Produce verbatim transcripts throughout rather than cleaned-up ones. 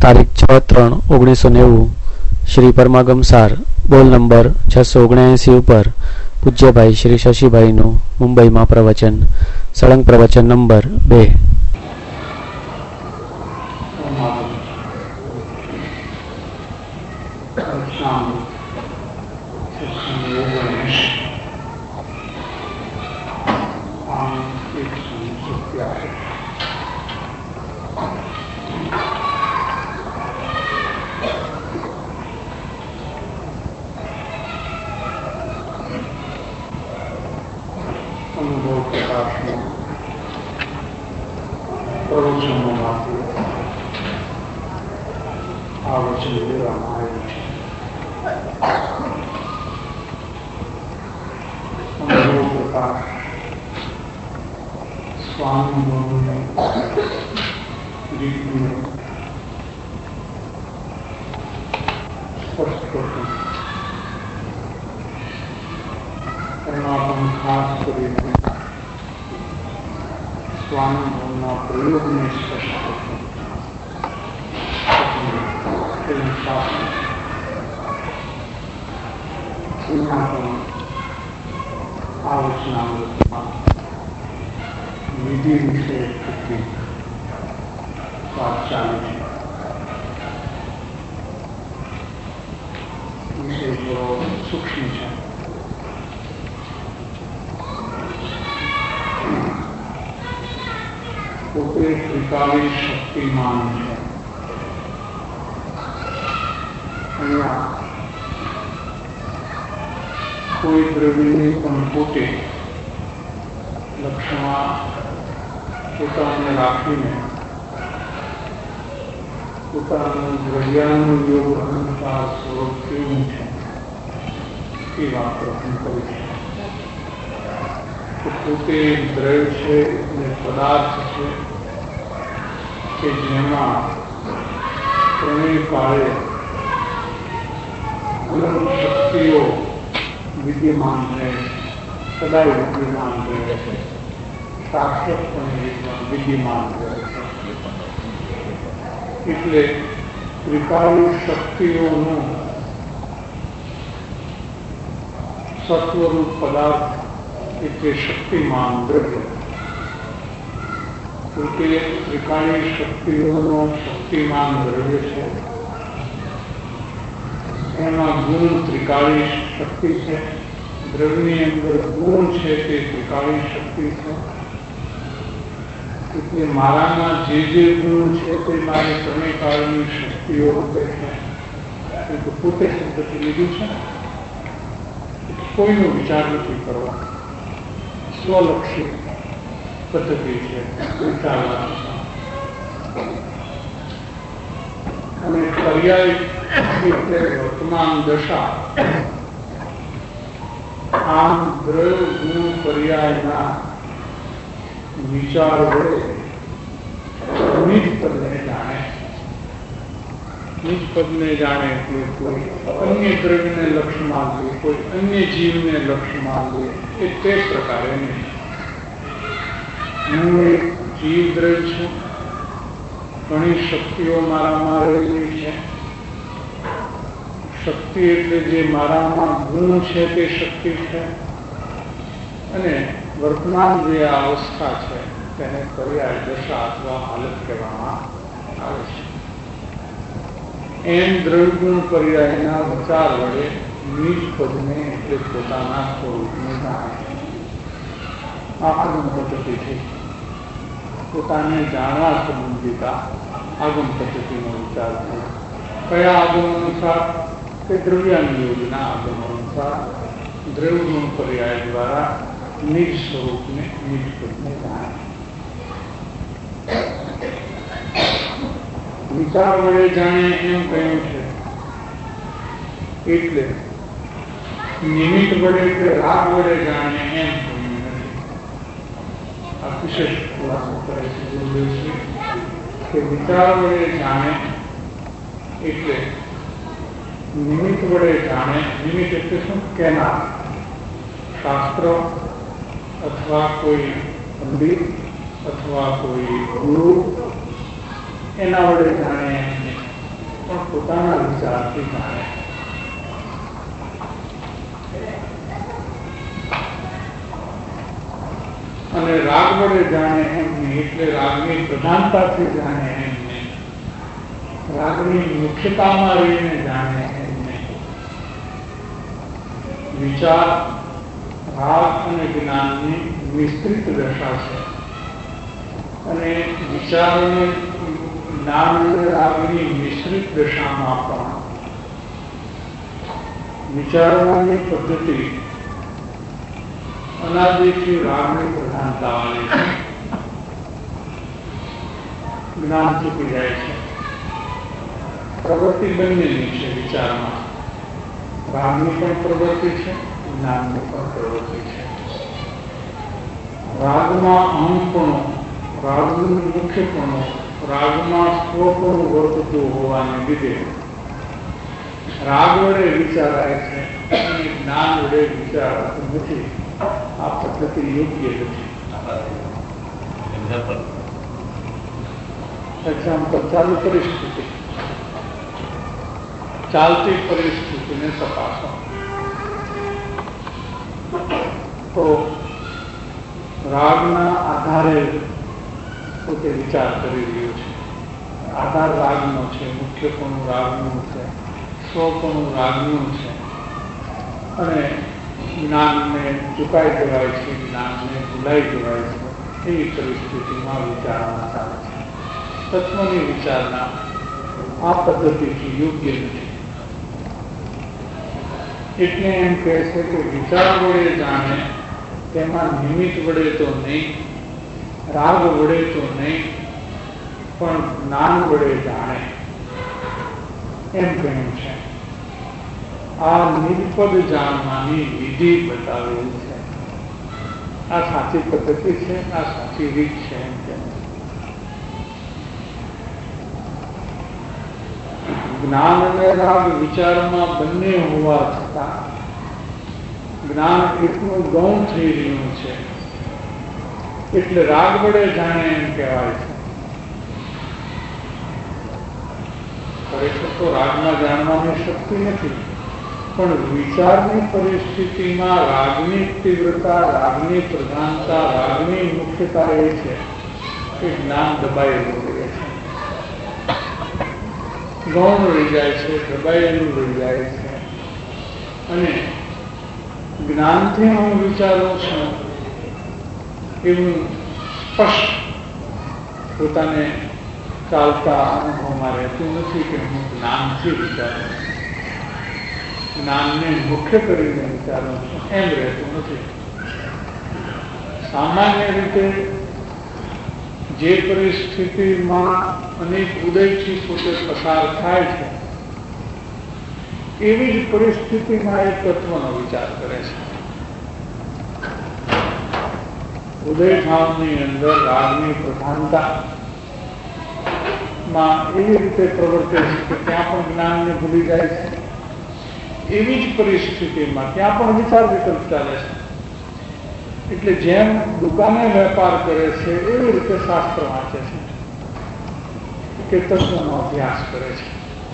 તારીખ છ ત્રણ ઓગણીસો નેવું શ્રી પરમાગમ સાર બોલ નંબર છસો ઓગણએંસી ઉપર પૂજ્યભાઈ શ્રી શશીભાઈનું મુંબઈમાં પ્રવચન, સળંગ પ્રવચન નંબર બે. શક્તિમાન છે. અહીંયા કોઈ દ્રવ્યને પણ પોતે લક્ષ્યમાં પોતાને રાખીને પોતાનું દ્રવ્યાનું યોગ અનુસાર સ્વરૂપ કેવું છે એ વાત પ્રથમ કરી છે. પોતે દ્રવ્ય છે અને પદાર્થ છે કે જેમાં ત્રણેય કાળે અનંત શક્તિઓ વિદ્યમાન રહે, સદાય વિદ્યમાન રહે છે, શાશ્વતપણે વિદ્યમાન રહે છે. એટલે ત્રિકાળી શક્તિઓનું સત્વરૂપ પદાર્થ એટલે શક્તિમાન દ્રવ્ય. પોતે ત્રિકાળી શક્તિઓનો શક્તિમાન દ્રવ્ય છે. એમાં ગુણ ત્રિકાળી શક્તિ છે. દ્રવ્યની અંદર ગુણ છે તે ત્રિકાળી શક્તિ છે. એટલે મારામાં જે જે ગુણ છે તે મારી ત્રણેય કાળની શક્તિઓ રૂપે છે. એટલે પોતે શબ્દથી લીધું છે. કોઈનો વિચાર નથી કરવા, સ્વલક્ષી પદ્ધતિ છે વિચારવાની. અને પર્યાય એટલે વર્તમાન દશા. આમ દ્રવ્ય ગુણ પર્યાયના વિચાર વડે નિજ પદને જાણે. નિજ પદને જાણે એટલે કોઈ અન્ય દ્રવ્યને લક્ષ્યમાં લે, કોઈ અન્ય જીવને લક્ષ્યમાં લે, એ તે પ્રકારે નહીં. હું એક જીવ દ્રવ્ય છું, ઘણી શક્તિઓ મારામાં રહેલી છે. શક્તિ એટલે જે મારામાં ગુણ છે તે શક્તિ છે. અને વર્તમાન જે આ અવસ્થા છે તેને પર્યાય દશા અથવા હાલત કહેવામાં આવે છે. એમ દ્રવ્યગુણ પર્યાયના વિચાર વડે નિજ પદને એટલે પોતાના સ્વરૂપને જાણે. આ આગમ પદ્ધતિ છે. પોતાને જાણવા સંબંધિત આગમ પદ્ધતિનો વિચાર છે. કયા આગમ અનુસાર? કે દ્રવ્યાનુયોગના આગમ અનુસાર દ્રવ્યગુણ પર્યાય દ્વારા નિજ સ્વરૂપને નિજ પદને જાણે. વિચાર વડે જાણે એમ કહ્યું છે. એટલે નિમિત્ત વડે કે રાગ વડે જાણે એમ કહ્યું નથી. આ વિશેષ ખુલાસો કરે છે ગુરુદેવશ્રી કે વિચાર વડે જાણે એટલે નિમિત્ત વડે જાણે. નિમિત્ત એટલે શું? કેનાર, શાસ્ત્ર અથવા કોઈ પંડિત અથવા કોઈ ગુરુ એના વડે જાણે પણ પોતાના વિચારથી જાણે. અને રાગ વડે જાણે એમ નહીં, એટલે રાગની પ્રધાનતાથી જાણે એમ નહીં, રાગની મુખ્યતામાં રહીને જાણે એમ નહીં. વિચાર રાગ અને જ્ઞાનની વિસ્તૃત દશા છે, અને વિચારોને જ્ઞાન અને રાગની મિશ્રિત દશામાં પણ વિચારવાની પદ્ધતિ અનાદિથી રાગની પ્રધાનતા વાળી છે. જ્ઞાન ચૂકી જાય છે. પ્રવૃત્તિ બંનેની છે વિચારમાં. રાગની પણ પ્રવૃત્તિ છે, જ્ઞાનની પણ પ્રવૃત્તિ છે. રાગમાં અહંપણું, રાગનું મુખ્યપણું, રાગમાં સ્વપણું વર્તતું હોવાને લીધે રાગ વડે વિચારાય છે અને જ્ઞાન વડે વિચારાતું નથી. આ પદ્ધતિ યોગ્ય નથી. એક્ઝામ્પલ, ચાલુ પરિસ્થિતિ, ચાલતી પરિસ્થિતિને તપાસો તો રાગના આધારે પોતે વિચાર કરી રહ્યો છે. આધાર રાગનો છે, મુખ્યપણું રાગનું છે, સ્વપણું રાગનું છે, અને જ્ઞાનને ચુકાઈ જવાય છે, જ્ઞાનને ભૂલાઈ જવાય છે. એવી પરિસ્થિતિમાં વિચારણા ચાલે છે. તત્વની વિચારણા આ પદ્ધતિથી યોગ્ય નથી. એટલે એમ કહે છે કે વિચાર વડે જાણે, તેમાં નિમિત્ત વડે તો નહીં, રાગ વડે તો નહીં, પણ જ્ઞાન વડે જાણે એમ કહ્યું છે. આ નિપદ જાણવાની વિધિ બતાવેલી છે. આ સાચી પદ્ધતિ છે, આ સાચી રીત છે એમ કે જ્ઞાન અને રાગ વિચારમાં બંને હોવા છતાં જ્ઞાન એટલું ગૌણ થઈ રહ્યું છે એટલે રાગ વડે જાણે એમ કહેવાય છે. ખરેખર તો રાગમાં જાણવાની શક્તિ નથી, પણ વિચારની પરિસ્થિતિમાં રાગની તીવ્રતા, રાગની પ્રધાનતા, રાગની મુખ્યતા એ છે કે જ્ઞાન દબાયેલું રહે છે, ગૌણ રહી જાય છે, દબાયેલું રહી જાય છે. અને જ્ઞાનથી હું વિચારું છું એવું સ્પષ્ટ પોતાને ચાલતા અનુભવમાં રહેતું નથી કે હું જ્ઞાનથી વિચારું, જ્ઞાનને મુખ્ય કરીને વિચારું છું એમ રહેતું નથી. સામાન્ય રીતે જે પરિસ્થિતિમાં અનેક ઉદયથી પોતે પસાર થાય છે એવી જ પરિસ્થિતિમાં એ તત્વનો વિચાર કરે છે. ઉદય ભાવની અંદર રાગની પ્રધાનતા માં એવી રીતે પ્રવર્તે છે કે ત્યાં પણ જ્ઞાનને ભૂલી જાય છે. એવી જ પરિસ્થિતિમાં ત્યાં પણ વિચાર વિકલ્પ ચાલે છે. એટલે જેમ દુકાને વેપાર કરે છે એવી રીતે શાસ્ત્ર વાંચે છે કે તત્વનો અભ્યાસ કરે છે.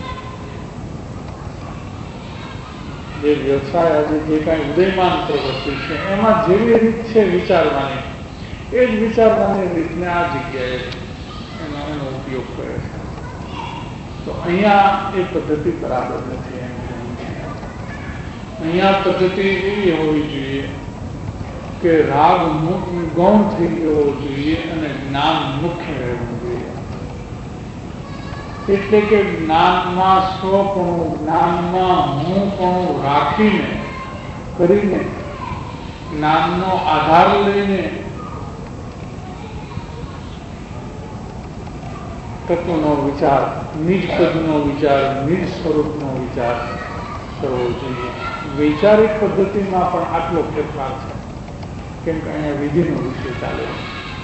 જે વ્યવસાય આજે જે કાંઈ ઉદયમાન પ્રવૃત્તિ છે એમાં જેવી રીત છે વિચારવાની, એ જ વિચારવાની રીતને આ જગ્યાએ એનો એનો ઉપયોગ કરે છે. તો અહીંયા એ પદ્ધતિ બરાબર નથી. એમ અહીંયા પદ્ધતિ એવી હોવી જોઈએ કે રાગ ગૌણ થઈ ગયો જોઈએ અને જ્ઞાન મુખ્ય રહેવું જોઈએ. એટલે કે જ્ઞાનમાં સ્વપણું, જ્ઞાનમાં હુંપણું રાખીને કરીને, જ્ઞાનનો આધાર લઈને તત્વનો વિચાર, નિજ પદનો વિચાર, નિજ સ્વરૂપનો વિચાર કરવો જોઈએ. વૈચારિક પદ્ધતિમાં પણ આટલો ફેરફાર છે, કેમ કે અહીંયા વિધિનો વિષય ચાલે છે.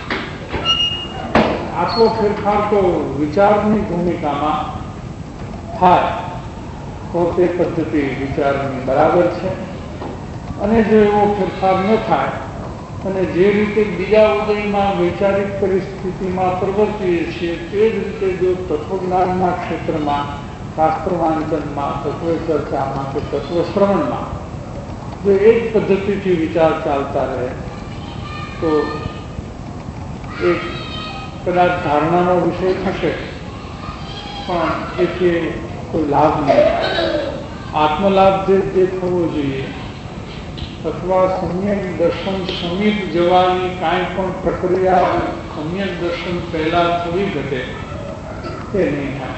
આટલો ફેરફાર તો વિચારની ભૂમિકામાં થાય તો તે પદ્ધતિ વિચારની બરાબર છે. અને જો એવો ફેરફાર ન થાય અને જે રીતે બીજા ઉદયમાં વૈચારિક પરિસ્થિતિમાં પ્રવર્તીએ છીએ તે જ રીતે જો તત્વજ્ઞાનના ક્ષેત્રમાં શાસ્ત્ર વાંચનમાં, તત્વ ચર્ચામાં કે તત્વ શ્રવણમાં જો એક પદ્ધતિથી વિચાર ચાલતા રહે તો એક કદાચ ધારણાનો વિષય થશે પણ એથી કોઈ લાભ નહીં થાય. આત્મલાભ જે જે થવો જોઈએ અથવા સમ્યક દર્શન સમીપ જવાની કાંઈ પણ પ્રક્રિયા સમ્યક દર્શન પહેલા થવી ઘટે તે નહીં થાય.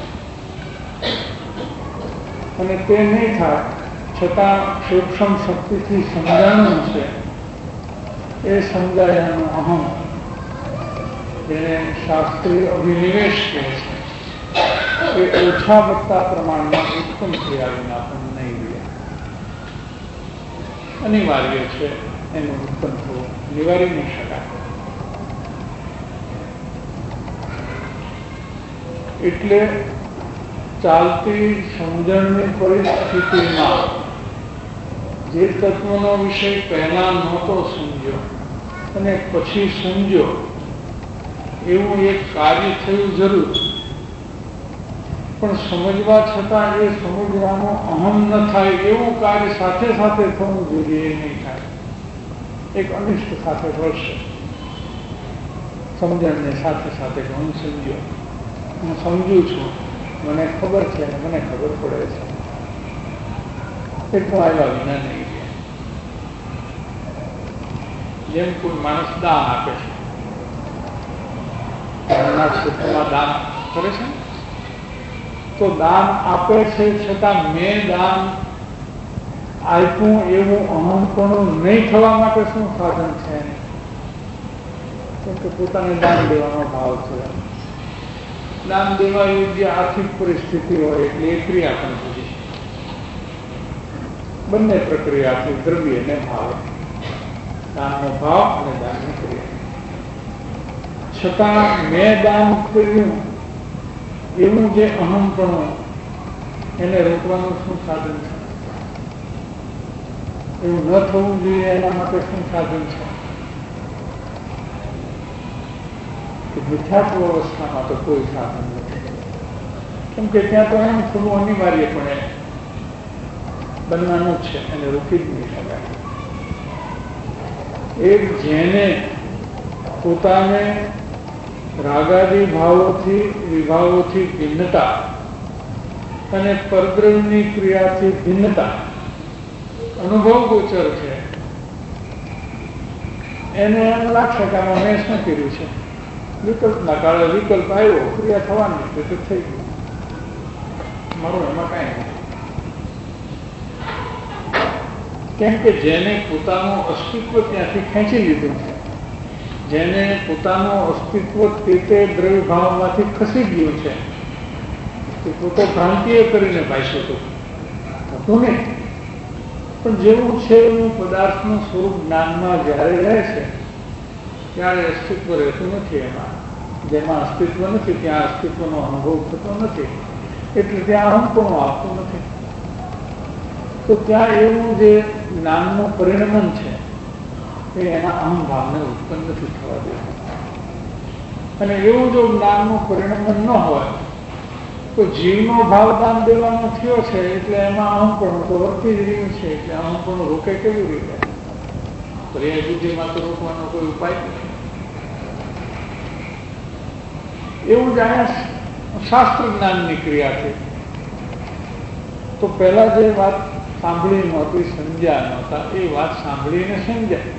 અને તે નહીં થાય છતાં સૂક્ષ્મ શક્તિથી સમજાણું છે એ સમજાયાનું અહમ જેને શાસ્ત્રીય અભિનિવેશ કહે છે એ ઓછા વધતા પ્રમાણમાં ઉત્પન્ન થયા વિના પણ નહીં રહે. અનિવાર્ય છે એનું ઉત્પન્ન થવું, નિવારી નહીં શકાય. એટલે ચાલતી સમજણની પરિસ્થિતિમાં જે તત્વનો વિષય પહેલા નહોતો સમજ્યો અને પછી સમજ્યો એવું એક કાર્ય થયું જરૂર, પણ સમજવા છતાં એ સમજવાનો અહમ ન થાય એવું કાર્ય સાથે સાથે થવું જોઈએ એ નહીં થાય. એક અનિષ્ટ સાથે થશે સમજણને સાથે સાથે હું સમજ્યો, હું સમજું છું, મને ખબર છે અને મને ખબર પડે છે એટલું આવ્યા વિના નહીં. જેમ કોઈ માણસ દાન આપે છે, એમના ક્ષેત્રમાં દાન કરે છે તો દાન આપે છે છતાં મેં દાન આપ્યું એવું અહંપણું નહીં થવા માટે શું સાધન છે? કેમ કે પોતાને દાન દેવાનો ભાવ છે. દાન દેવા યોગ્ય આર્થિક પરિસ્થિતિ હોય એટલે એ ક્રિયા પણ થતી. બંને પ્રક્રિયાથી દ્રવ્ય ને ભાવ, દાનનો ભાવ અને દાનની ક્રિયા. છતાં મેં દાન કર્યું એવું જે અહંપણું એને રોકવાનું શું સાધન છે? એવું ન થવું જોઈએ એના માટે શું સાધન છે? મિથ્યાત્વ અવસ્થામાં તો કોઈ સાધન નથી. કેમ કે ત્યાં તો એમ થોડું અનિવાર્યપણે બનવાનું છે, એને રોકી જ નહીં શકાય. એક જેને પોતાને રાગાદી ભાવોથી વિભાવોથી ભિન્નતા અને પરદ્રવ્યની ક્રિયાથી ભિન્નતા અનુભવ ગોચર છે, એને એમ લાગશે કે આમાં મેં શું કર્યું છે. વિકલ્પના કાળે વિકલ્પ આવ્યો, ક્રિયા થવાની તો થઈ ગયું, મારું એમાં કાંઈ નહીં. કેમ કે જેને પોતાનું અસ્તિત્વ ત્યાંથી ખેંચી લીધું છે, જેને પોતાનું અસ્તિત્વ તે તે દ્રવ્ય ભાવમાંથી ખસી ગયું છે, તે પોતે ભ્રાંતિએ કરીને ભાષ્યું હતું નહીં. પણ જેવું છે એવું પદાર્થનું સ્વરૂપ જ્ઞાનમાં જ્યારે રહે છે ત્યારે અસ્તિત્વ રહેતું નથી. એમાં જેમાં અસ્તિત્વ નથી ત્યાં અસ્તિત્વનો અનુભવ થતો નથી, એટલે ત્યાં અહંપણું આપતું નથી. તો ત્યાં એવું જે જ્ઞાનનું પરિણમન છે એ એના અહંભાવને ઉત્પન્ન નથી થવા દેતું. અને એવું જો જ્ઞાનનું પરિણમન ન હોય તો જીવનો ભાવ દાન દેવાનો થયો છે એટલે એમાં અહંપણું તો વર્તી જ રહ્યું છે, એટલે અહંપણું રોકે કેવી રીતે? પર્યાય બુદ્ધિમાં તો રોકવાનો કોઈ ઉપાય નથી. એવું જાણે શાસ્ત્ર જ્ઞાનની ક્રિયા છે. તો પહેલા જે વાત સાંભળી નહોતી, સમજ્યા નહોતા, એ વાત સાંભળીને સમજ્યા.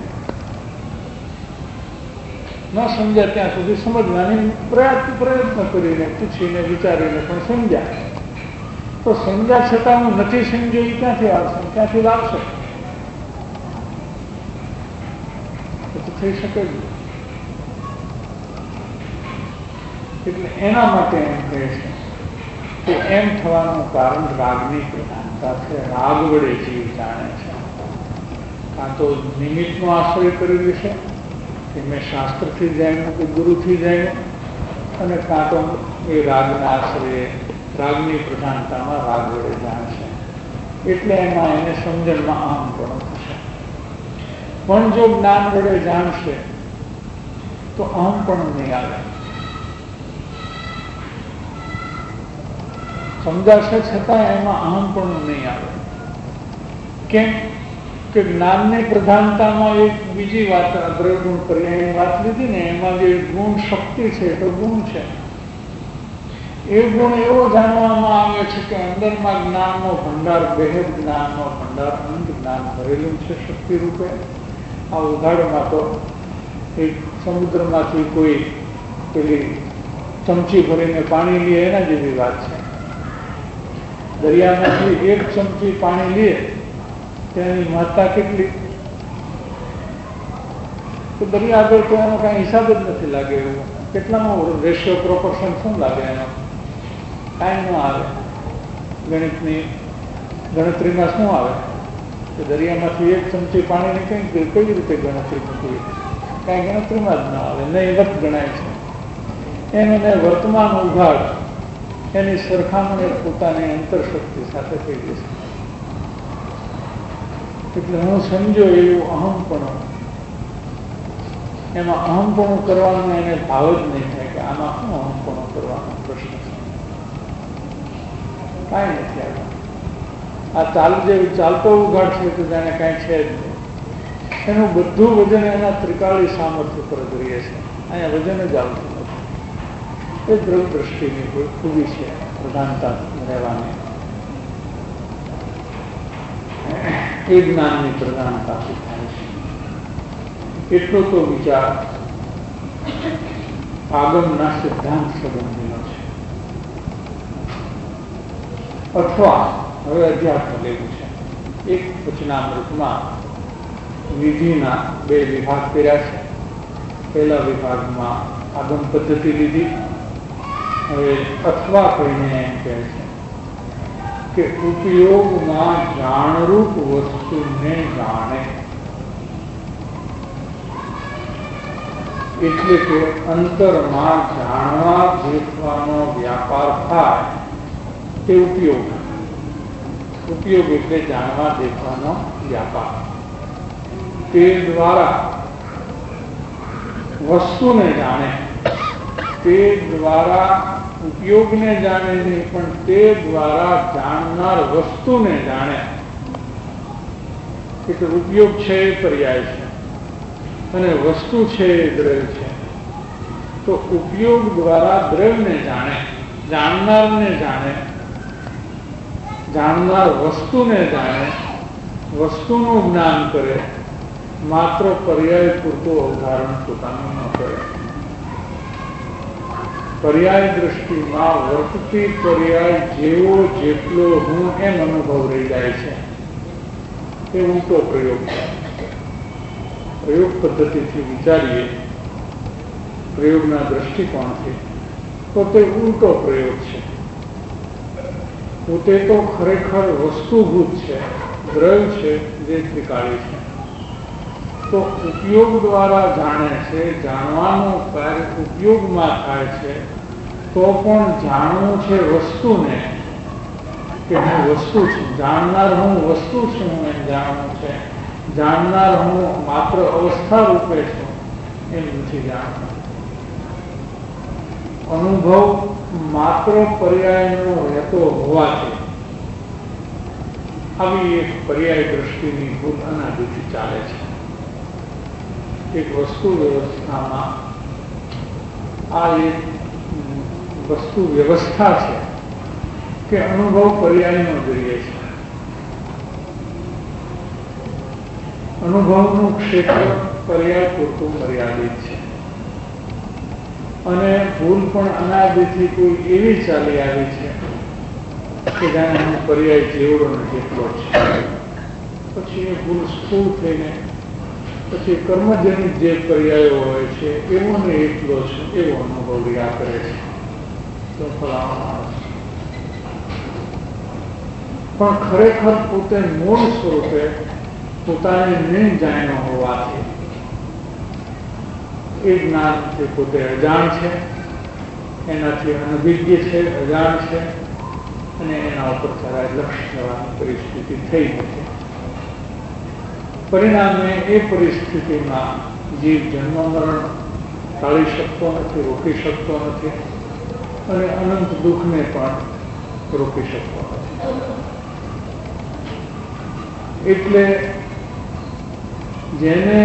ન સમજ્યા ત્યાં સુધી સમજવાની પ્રયત્ન પ્રયત્ન કરીને પૂછીને વિચારીને પણ સમજ્યા. તો સમજ્યા છતાં હું નથી સમજ્યો એ ક્યાંથી આવશે? ક્યાંથી લાવશે? તો થઈ શકે જ. એટલે એના માટે એમ કહે છે કે એમ થવાનું કારણ રાગની પ્રધાનતા છે. રાગ વડે જીવ જાણે છે. કાં તો નિમિત્તનો આશ્રય કરી લેશે કે મેં શાસ્ત્રથી જાણ્યું કે ગુરુથી જાણ્યું, અને કાં તો એ રાગના આશ્રય રાગની પ્રધાનતામાં રાગ વડે જાણશે. એટલે એમાં એને સમજણમાં અહંપણું થશે. પણ જો જ્ઞાન વડે જાણશે તો અહંપણું નહીં આવે. સમજાશે છતાં એમાં અહમપણું નહીં આવે. કેમ કે જ્ઞાનની પ્રધાનતામાં એક બીજી વાત, દ્રવ્યગુણ પર્યાયની વાત લીધી ને, એમાં જે ગુણ શક્તિ છે તો ગુણ છે. એ ગુણ એવો જાણવામાં આવે છે કે અંદરમાં જ્ઞાનનો ભંડાર, બેહદ જ્ઞાનનો ભંડાર, અનંત જ્ઞાન ભરેલું છે શક્તિ રૂપે. આ ઉઘાડમાં તો એક સમુદ્રમાંથી કોઈ પેલી ચમચી ભરીને પાણી લે એના જેવી વાત છે. દરિયામાંથી એક ચમચી પાણી લે તેની મહત્તા કેટલી? તો દરિયા આગળ તો એનો કાંઈ હિસાબ જ નથી લાગે. એવું કેટલાનો રેશિયો, પ્રોપોર્શન શું લાગે એનો? કાંઈ ન આવે. ગણિતની ગણતરીમાં શું આવે કે દરિયામાંથી એક ચમચી પાણીની કઈ કઈ રીતે ગણતરી મૂકવી? કાંઈ ગણતરીમાં જ ના આવે, નહીવત ગણાય છે. એમ એને વર્તમાન ઉઘાડ એની સરખામણી પોતાની અંતરશક્તિ સાથે થઈ જશે. એટલે હું સમજો એવું અહમપણું, એમાં અહમપણું કરવાનું એને ભાવ જ નહીં થાય કે આમાં શું અહમપણું કરવાનો પ્રશ્ન છે. કાંઈ નથી આવ્યા. આ ચાલ જે ચાલતો ઉઘાડ છે તો જાણે કાંઈ છે જ નહીં. એનું બધું વજન એના ત્રિકાળી સામર્થ્ય પર કરીએ છે. અહીંયા વજન જ આવતું નથી. એ દ્રવ દ્રષ્ટિની કોઈ ખૂબી છે, પ્રધાનતા રહેવાની. એ જ્ઞાનની પ્રધાનતાથી થાય છે. એટલો તો વિચાર આગમના સિદ્ધાંત સંબંધીનો છે. અથવા હવે અધ્યાત્મ લેવું છે. એક વચનામૃતમાં વિધિના બે વિભાગ કર્યા છે. પહેલા વિભાગમાં આગમ પદ્ધતિ લીધી. હવે અથવા કહીને એમ કહે છે કે ઉપયોગમાં જાણરૂપ વસ્તુને જાણે, એટલે કે અંતરમાં જાણવા દેખવાનો વ્યાપાર થાય તે ઉપયોગ. ઉપયોગ એટલે જાણવા દેખવાનો વ્યાપાર. તે દ્વારા વસ્તુને જાણે, તે દ્વારા ઉપયોગને જાણે નહીં, પણ તે દ્વારા જાણનાર વસ્તુને જાણે. એટલે ઉપયોગ છે એ પર્યાય છે અને વસ્તુ છે એ દ્રવ્ય છે. તો ઉપયોગ દ્વારા દ્રવ્યને જાણે, જાણનારને જાણે, જાણનાર વસ્તુને જાણે, વસ્તુનું જ્ઞાન કરે, માત્ર પર્યાય પૂરતું અવધારણ પોતાનું ન કરે. પર્યાય દ્રષ્ટિમાં વર્તતી પર્યાય જેવો જેટલો હું એમ અનુભવ રહી જાય છે. એ ઊંટો પ્રયોગ છે. પ્રયોગ પદ્ધતિથી વિચારીએ, પ્રયોગના દ્રષ્ટિકોણથી, તો તે ઊંટો પ્રયોગ છે. પોતે તો ખરેખર વસ્તુભૂત છે, દ્રવ્ય છે, જે ત્રિકાળી છે. તો ઉપયોગ દ્વારા જાણે છે, જાણવાનું કાર્ય ઉપયોગમાં થાય છે, તો પણ જાણવું છે વસ્તુને કે હું વસ્તુ છું. જાણનાર હું વસ્તુ છું એમ જાણવું છે. જાણનાર હું માત્ર અવસ્થા રૂપે છું એમ નથી જાણવું. અનુભવ માત્ર પર્યાયનો રહેતો હોવાથી આવી એક પર્યાય દ્રષ્ટિની ભૂલ અનાદિથી ચાલે છે. એક વસ્તુ વ્યવસ્થામાં આ એક વસ્તુ વ્યવસ્થા છે કે અનુભવ પર્યાયનો જોઈએ છે. અનુભવનું ક્ષેત્ર પર્યાય પૂરતું મર્યાદિત છે અને ભૂલ પણ અનાદિથી કોઈ એવી ચાલી આવી છે કે જાણે હું પર્યાય જેવડો ને જેટલો છે. પછી એ ભૂલ સ્થૂળ થઈને પછી કર્મજનિત જે પર્યાયો હોય છે એવો ને એટલો છે એવો અનુભવ રહ્યા કરે છે. તો પણ ખરેખર પોતે મૂળ સ્વરૂપે પોતાને નહીં જાણ્યો હોવાથી એ જ્ઞાનથી પોતે અજાણ છે, એનાથી અનભિજ્ઞ છે, અજાણ છે અને એના ઉપર જરાય લક્ષ જવાની પરિસ્થિતિ થઈ નથી. પરિણામે એ પરિસ્થિતિમાં જીવ જન્મ મરણ ટાળી શકતો નથી, રોકી શકતો નથી અને અનંત દુઃખને પણ રોકી શકતો નથી. એટલે જેને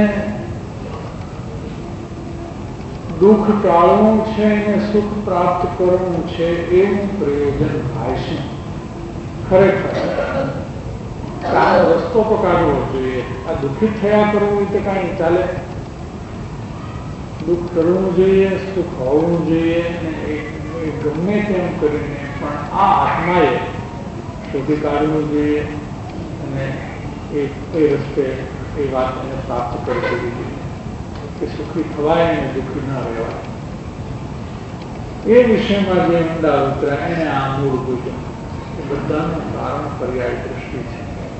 દુઃખ ટાળવું છે અને સુખ પ્રાપ્ત કરવું છે એવું પ્રયોજન થાય છે. ખરેખર આનો રસ્તો તો કાઢવો જોઈએ. આ દુઃખી થયા કરવું એ તો કાંઈ ચાલે. દુઃખ કરવું જોઈએ, સુખ હોવું જોઈએ, અને એ ગમે તેમ કરીને પણ આ આત્માએ શોધી કાઢવું જોઈએ અને એ એ રસ્તે એ વાતને પ્રાપ્ત કરી દેવી જોઈએ કે સુખી થવાય અને દુઃખી ન રહેવાય. એ વિષયમાં જે ઊંડા ઉતરાય એને આ મૂળ પૂજન એ બધાનું કારણ પર્યાય દ્રષ્ટિ છે.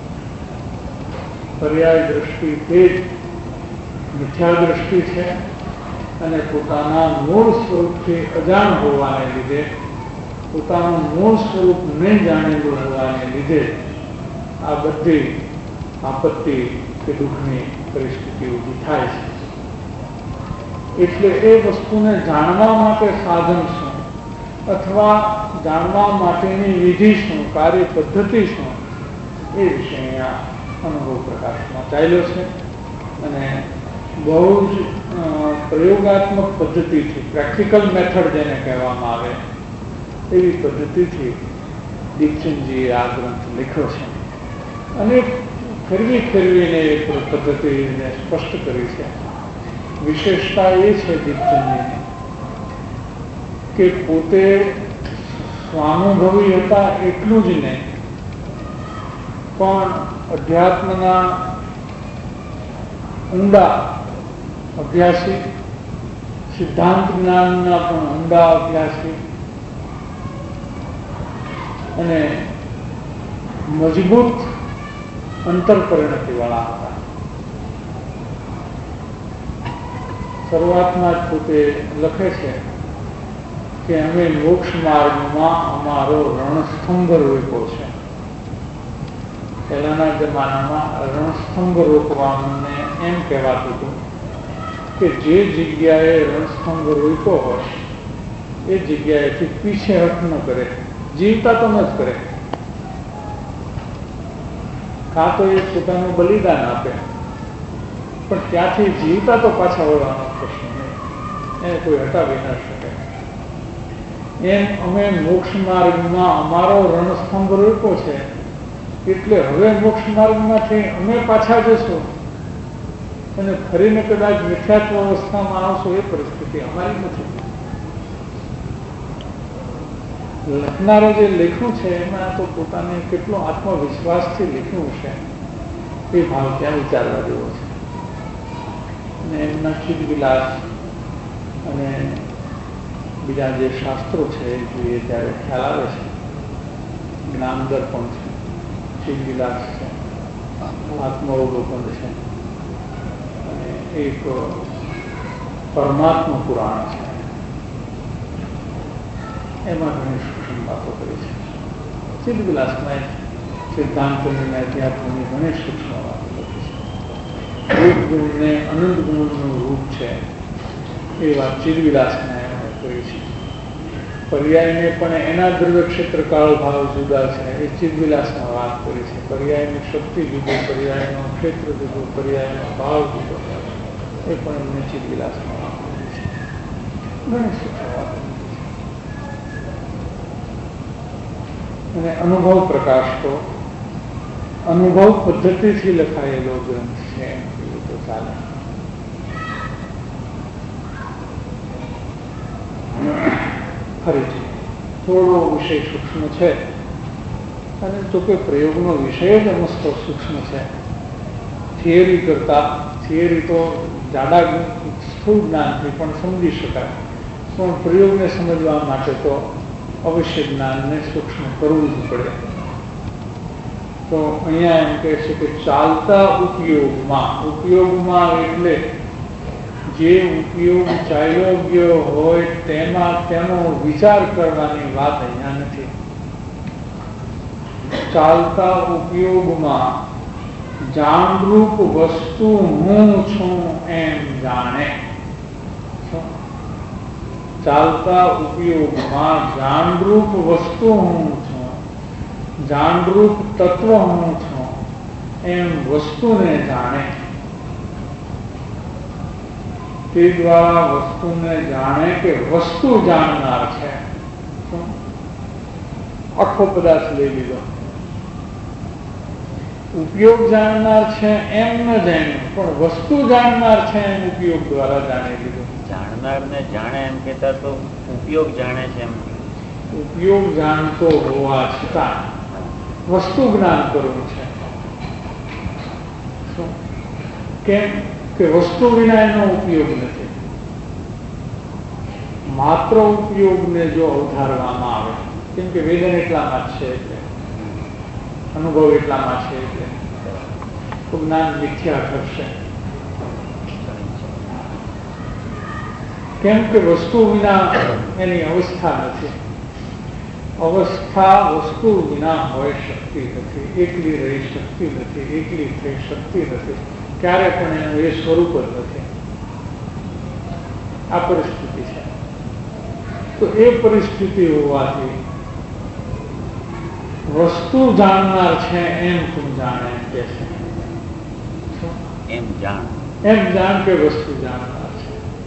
પર્યાય દ્રષ્ટિ તે જ મિથ્યા દ્રષ્ટિ છે અને પોતાના મૂળ સ્વરૂપથી અજાણ હોવાને લીધે, પોતાનું મૂળ સ્વરૂપ નહીં જાણેલું હોવાને લીધે આ બધી આપત્તિ કે દુઃખની પરિસ્થિતિ ઊભી થાય છે. એટલે એ વસ્તુને જાણવા માટે સાધન શું અથવા જાણવા માટેની વિધિ શું, કાર્ય પદ્ધતિ શું, એ વિશે અહીંયા અનુભવ પ્રકાશમાં ચાલ્યો છે. અને બહુ જ પ્રયોગાત્મક પદ્ધતિથી, પ્રેક્ટિકલ મેથડ જેને કહેવામાં આવે એવી પદ્ધતિથી દીપચંદજીએ આ ગ્રંથ લખ્યો છે અને ફેરવી ફેરવીને એ પદ્ધતિને સ્પષ્ટ કરી છે. વિશેષતા એ છે દીપચંદજીની કે પોતે સ્વાનુભવી હતા એટલું જ નહીં, પણ અધ્યાત્મના ઊંડા અભ્યાસી, સિદ્ધાંત જ્ઞાનના પણ ઊંડા અભ્યાસી અને મજબૂત અંતર પરિણતિવાળા હતા. શરૂઆતમાં જ પોતે લખે છે કે અમે મોક્ષ માર્ગમાં અમારો રણસ્તંભ રોપ્યો છે. પહેલાના જમાનામાં રણસ્તંભ રોપવાને એમ કહેવાતું હતું કે જે જગ્યાએ રણસ્તંભ રોપ્યો હોય એ જગ્યાએથી પીછેહટ ન કરે, જીવતા તો ન જ કરે. કાં તો એ પોતાનું બલિદાન આપે, પણ ત્યાંથી જીવતા તો પાછા વળવાનો પ્રશ્ન નહીં, એને કોઈ હટાવી ન શકે. એમ અમે મોક્ષ માર્ગમાં અમારો રણસ્તંભ રોપ્યો છે, એટલે હવે મોક્ષ માર્ગમાંથી અમે પાછા જશું અને ફરીને કદાચ મિથ્યાત્વ અવસ્થામાં આવશો એ પરિસ્થિતિ અમારી નથી. લખનારો જે લખ્યું છે એમાં તો પોતાને કેટલો આત્મવિશ્વાસથી લખ્યું છે એ ભાવ ત્યાં વિચારવા જેવો છે. અને એમના ચિદવિલાસ અને બીજા જે શાસ્ત્રો છે એ જોઈએ ત્યારે ખ્યાલ આવે છે. જ્ઞાનદર્પણ છે, ચિદવિલાસ છે, આત્માવલોકન છે અને એક પરમાત્મા પુરાણ છે. એમાં ઘણી સૂક્ષ્મ વાતો કરી છે. ચિદવિલાસમાં સિદ્ધાંતોની અને અધ્યાત્મની ઘણી સૂક્ષ્મ વાતો કરી છે. રૂપ ગુણને અનંત ગુણનું રૂપ છે એ વાત ચિદવિલાસના એમણે કરી છે. પર્યાયને પણ એના દ્રવ્ય ક્ષેત્ર કાળ ભાવ જુદા છે એ ચિદવિલાસમાં વાત કરી છે. પર્યાયની શક્તિ જુદો, પર્યાયનો ક્ષેત્ર જુદો, પર્યાયનો ભાવ જુદો, એ પણ એમને ચિદવિલાસમાં વાત કરી છે. ઘણી સૂક્ષ્મ વાતો. અને અનુભવ પ્રકાશ તો અનુભવ પદ્ધતિથી લખાયેલો ગ્રંથ છે એવું તો ચાલે. ફરીથી થોડો વિષય સૂક્ષ્મ છે અને જો કે પ્રયોગનો વિષય જ મસ્ત સૂક્ષ્મ છે. થિયરી કરતા, થિયરી તો જાડા સ્થૂળ જ્ઞાનથી પણ સમજી શકાય, પણ પ્રયોગને સમજવા માટે તો અવશ્ય જ્ઞાનને સૂક્ષ્મ કરવું જ પડે. તો અહીંયા એમ કહે છે કે ચાલતા ઉપયોગમાં, ઉપયોગમાં એટલે જે ઉપયોગ ચાલ્યો ગયો હોય તેમાં તેનો વિચાર કરવાની વાત અહીંયા નથી. ચાલતા ઉપયોગમાં જાણરૂપ વસ્તુ હું છું એમ જાણે. ચાલતા ઉપયોગમાં જાણરૂપ વસ્તુ હું છું જાણરૂપ તત્વ હું છું એમ વસ્તુને જાણે, તે દ્વારા વસ્તુને જાણે કે વસ્તુ જાણનાર છે. આખો પદાર્થ લઈ લીધો. ઉપયોગ જાણનાર છે એમ ન જાણ્યું, પણ વસ્તુ જાણનાર છે એમ ઉપયોગ દ્વારા જાણી લીધું. જાણનાર ને જાણે એમ કેતા તો ઉપયોગ જાણે છે એમ. ઉપયોગ જાણતો હોવા છતાં વસ્તુ જ્ઞાન કરવું છે. કેમ કે વસ્તુ વિના એનો ઉપયોગ નથી. માત્ર ઉપયોગને જો અવધારવામાં આવે, કેમ કે વેદન એટલામાં જ છે એટલે, અનુભવ એટલામાં છે એટલે, તો જ્ઞાન મિથ્યા થશે. કેમ કે વસ્તુ વિના એની અવસ્થા નથી. અવસ્થા વસ્તુ વિના હોય શકતી નથી, એકલી રહી શકતી નથી, એકલી થઈ શકતી નથી, ક્યારે પણ એનું એ સ્વરૂપ જ નથી. આ પરિસ્થિતિ છે. તો એ પરિસ્થિતિ હોવાથી વસ્તુ જાણનાર છે એમ તું જાણે એમ કે છે. એમ જાણ એમ જાણ કે વસ્તુ જાણનાર છે.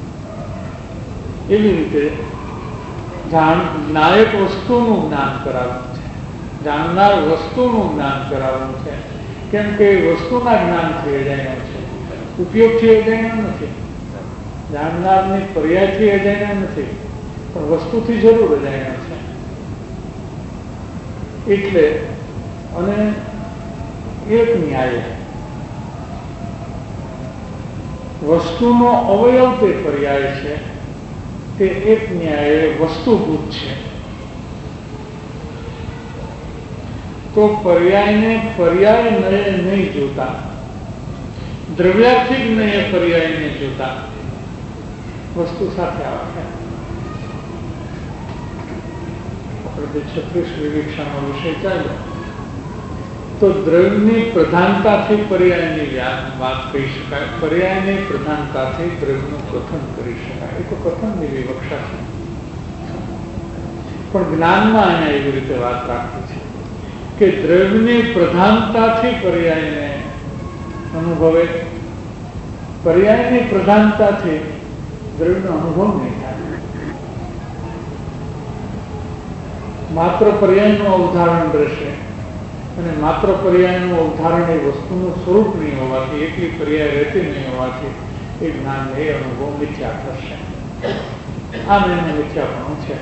એવી રીતે જાણ નાયક વસ્તુનું જ્ઞાન કરાવવું છે, જાણનાર વસ્તુનું જ્ઞાન કરાવવું છે. કેમ કે વસ્તુના જ્ઞાનથી અજાણ્યો છે, ઉપયોગથી અજાણ્યો નથી, જાણનારની પર્યાયથી અજાણ્યો નથી, પણ વસ્તુથી જરૂર અજાણ્યો છે. એટલે અને એક ન્યાય વસ્તુનો અવયવ તે પર્યાય છે, તે એક ન્યાય વસ્તુભૂત છે. તો પર્યાયને પર્યાય નયે નહીં જોતા, દ્રવ્યાર્થિક નયે પર્યાયને જોતા વસ્તુ સાથે આવે. આપણે છત્રીસ વિવેક્ષાનો વિષય ચાલ્યો તો દ્રવ્યની પ્રધાનતાથી પર્યાયની વાત કહી શકાય, પર્યાયની પ્રધાનતાથી દ્રવ્યનું કથન કરી શકાય. એ તો કથનની વિવક્ષા છે, પણ જ્ઞાનમાં અહીંયા એવી રીતે વાત રાખવી છે કે દ્રવ્યની પ્રધાનતાથી પર્યાયને અનુભવે, પર્યાયની પ્રધાનતાથી દ્રવ્યનો અનુભવ નહીં થાય. માત્ર પર્યાયનું અવધારણ રહેશે અને માત્ર પર્યાયનું અવધારણ એ વસ્તુનું સ્વરૂપ નહીં હોવાથી, એકલી પર્યાય રહેતી નહીં હોવાથી એ જ્ઞાન એ અનુભવ મિથ્યા થશે. આ એનું મિથ્યાપણું છે.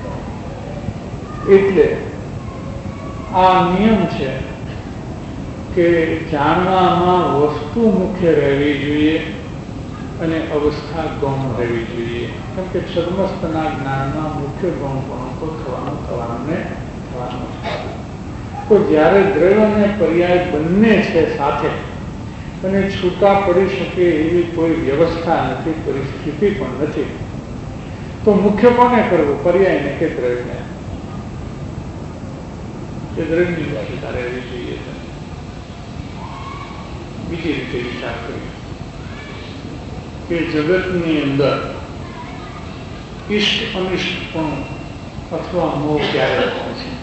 એટલે આ નિયમ છે કે જાણવામાં વસ્તુ મુખ્ય રહેવી જોઈએ અને અવસ્થા ગૌણ રહેવી જોઈએ. કેમ કે છદ્મસ્તના જ્ઞાનમાં મુખ્ય ગૌણપણું તો થવાનું થવાનું ને થવાનું. તો જ્યારે દ્રવ્ય અને પર્યાય બંને છે સાથે અને છૂટા પડી શકે એવી કોઈ વ્યવસ્થા નથી, પરિસ્થિતિ પણ નથી, તો મુખ્ય કોને કરવું, પર્યાયને કે દ્રવ્યને? એ દ્રવ્યની વ્યવસ્થા રહેવી જોઈએ. બીજી રીતે વિચાર કરીએ કે જગતની અંદર ઈષ્ટ અનિષ્ટપણું અથવા મોહ ક્યારે હોય છે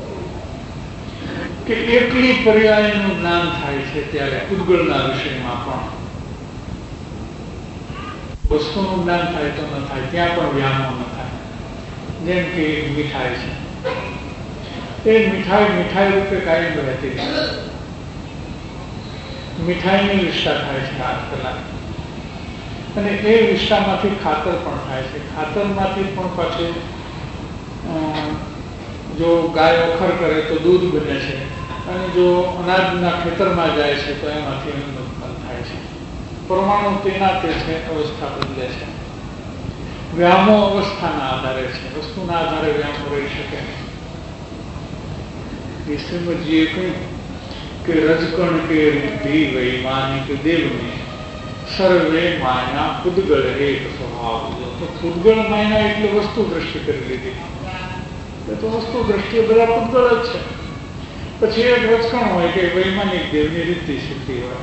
કે એકલી પર્યાયનું જ્ઞાન થાય છે ત્યારે ઉદ્ગળના વિષયમાં પણ વસ્તુનું જ્ઞાન થાય તો ન થાય, ત્યાં પણ વ્યામો ન થાય. જેમ કે મીઠાઈ છે, એ મીઠાઈ મીઠાઈ રૂપે કાયમ રહેતી નથી. મીઠાઈની વિષ્ઠા થાય છે આઠ કલાક, અને એ વિષ્ઠામાંથી ખાતર પણ થાય છે. ખાતરમાંથી પણ પાછું જો ગાય ઓખર કરે તો દૂધ બને છે, અને જો અનાજના ખેતરમાં જાય છે તો એમાંથી અન્ન ઉત્પન્ન થાય છે. પરમાણુ તેના તે છે, અવસ્થા બદલે છે. વ્યામો અવસ્થાના આધારે છે, વસ્તુના આધારે વ્યામો રહી શકે નહીં. શ્રીમદજીએ કહ્યું કે રજકણ કે રિદ્ધિ વૈમાનિક દેવને સર્વે માયા પૂદગળ એક સ્વભાવ. તો પૂદગળ માયા એટલે વસ્તુ દ્રષ્ટિ કરી લીધી, તો વસ્તુ દ્રષ્ટિએ બધા પૂદગળ જ છે. પછી એક રજકણ હોય કે વૈમાનિક દેવની રિદ્ધિ સિદ્ધિ હોય,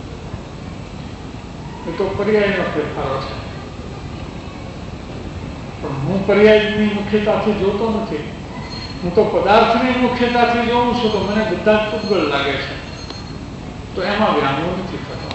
એ તો પર્યાયનો ફેરફારો છે. પણ હું પર્યાયની મુખ્યતાથી જોતો નથી. હું તો પદાર્થની મુખ્યતાથી જોઉં છું તો મને બધા જ પૂતગળ લાગે છે, તો એમાં વ્યામો નથી થતો.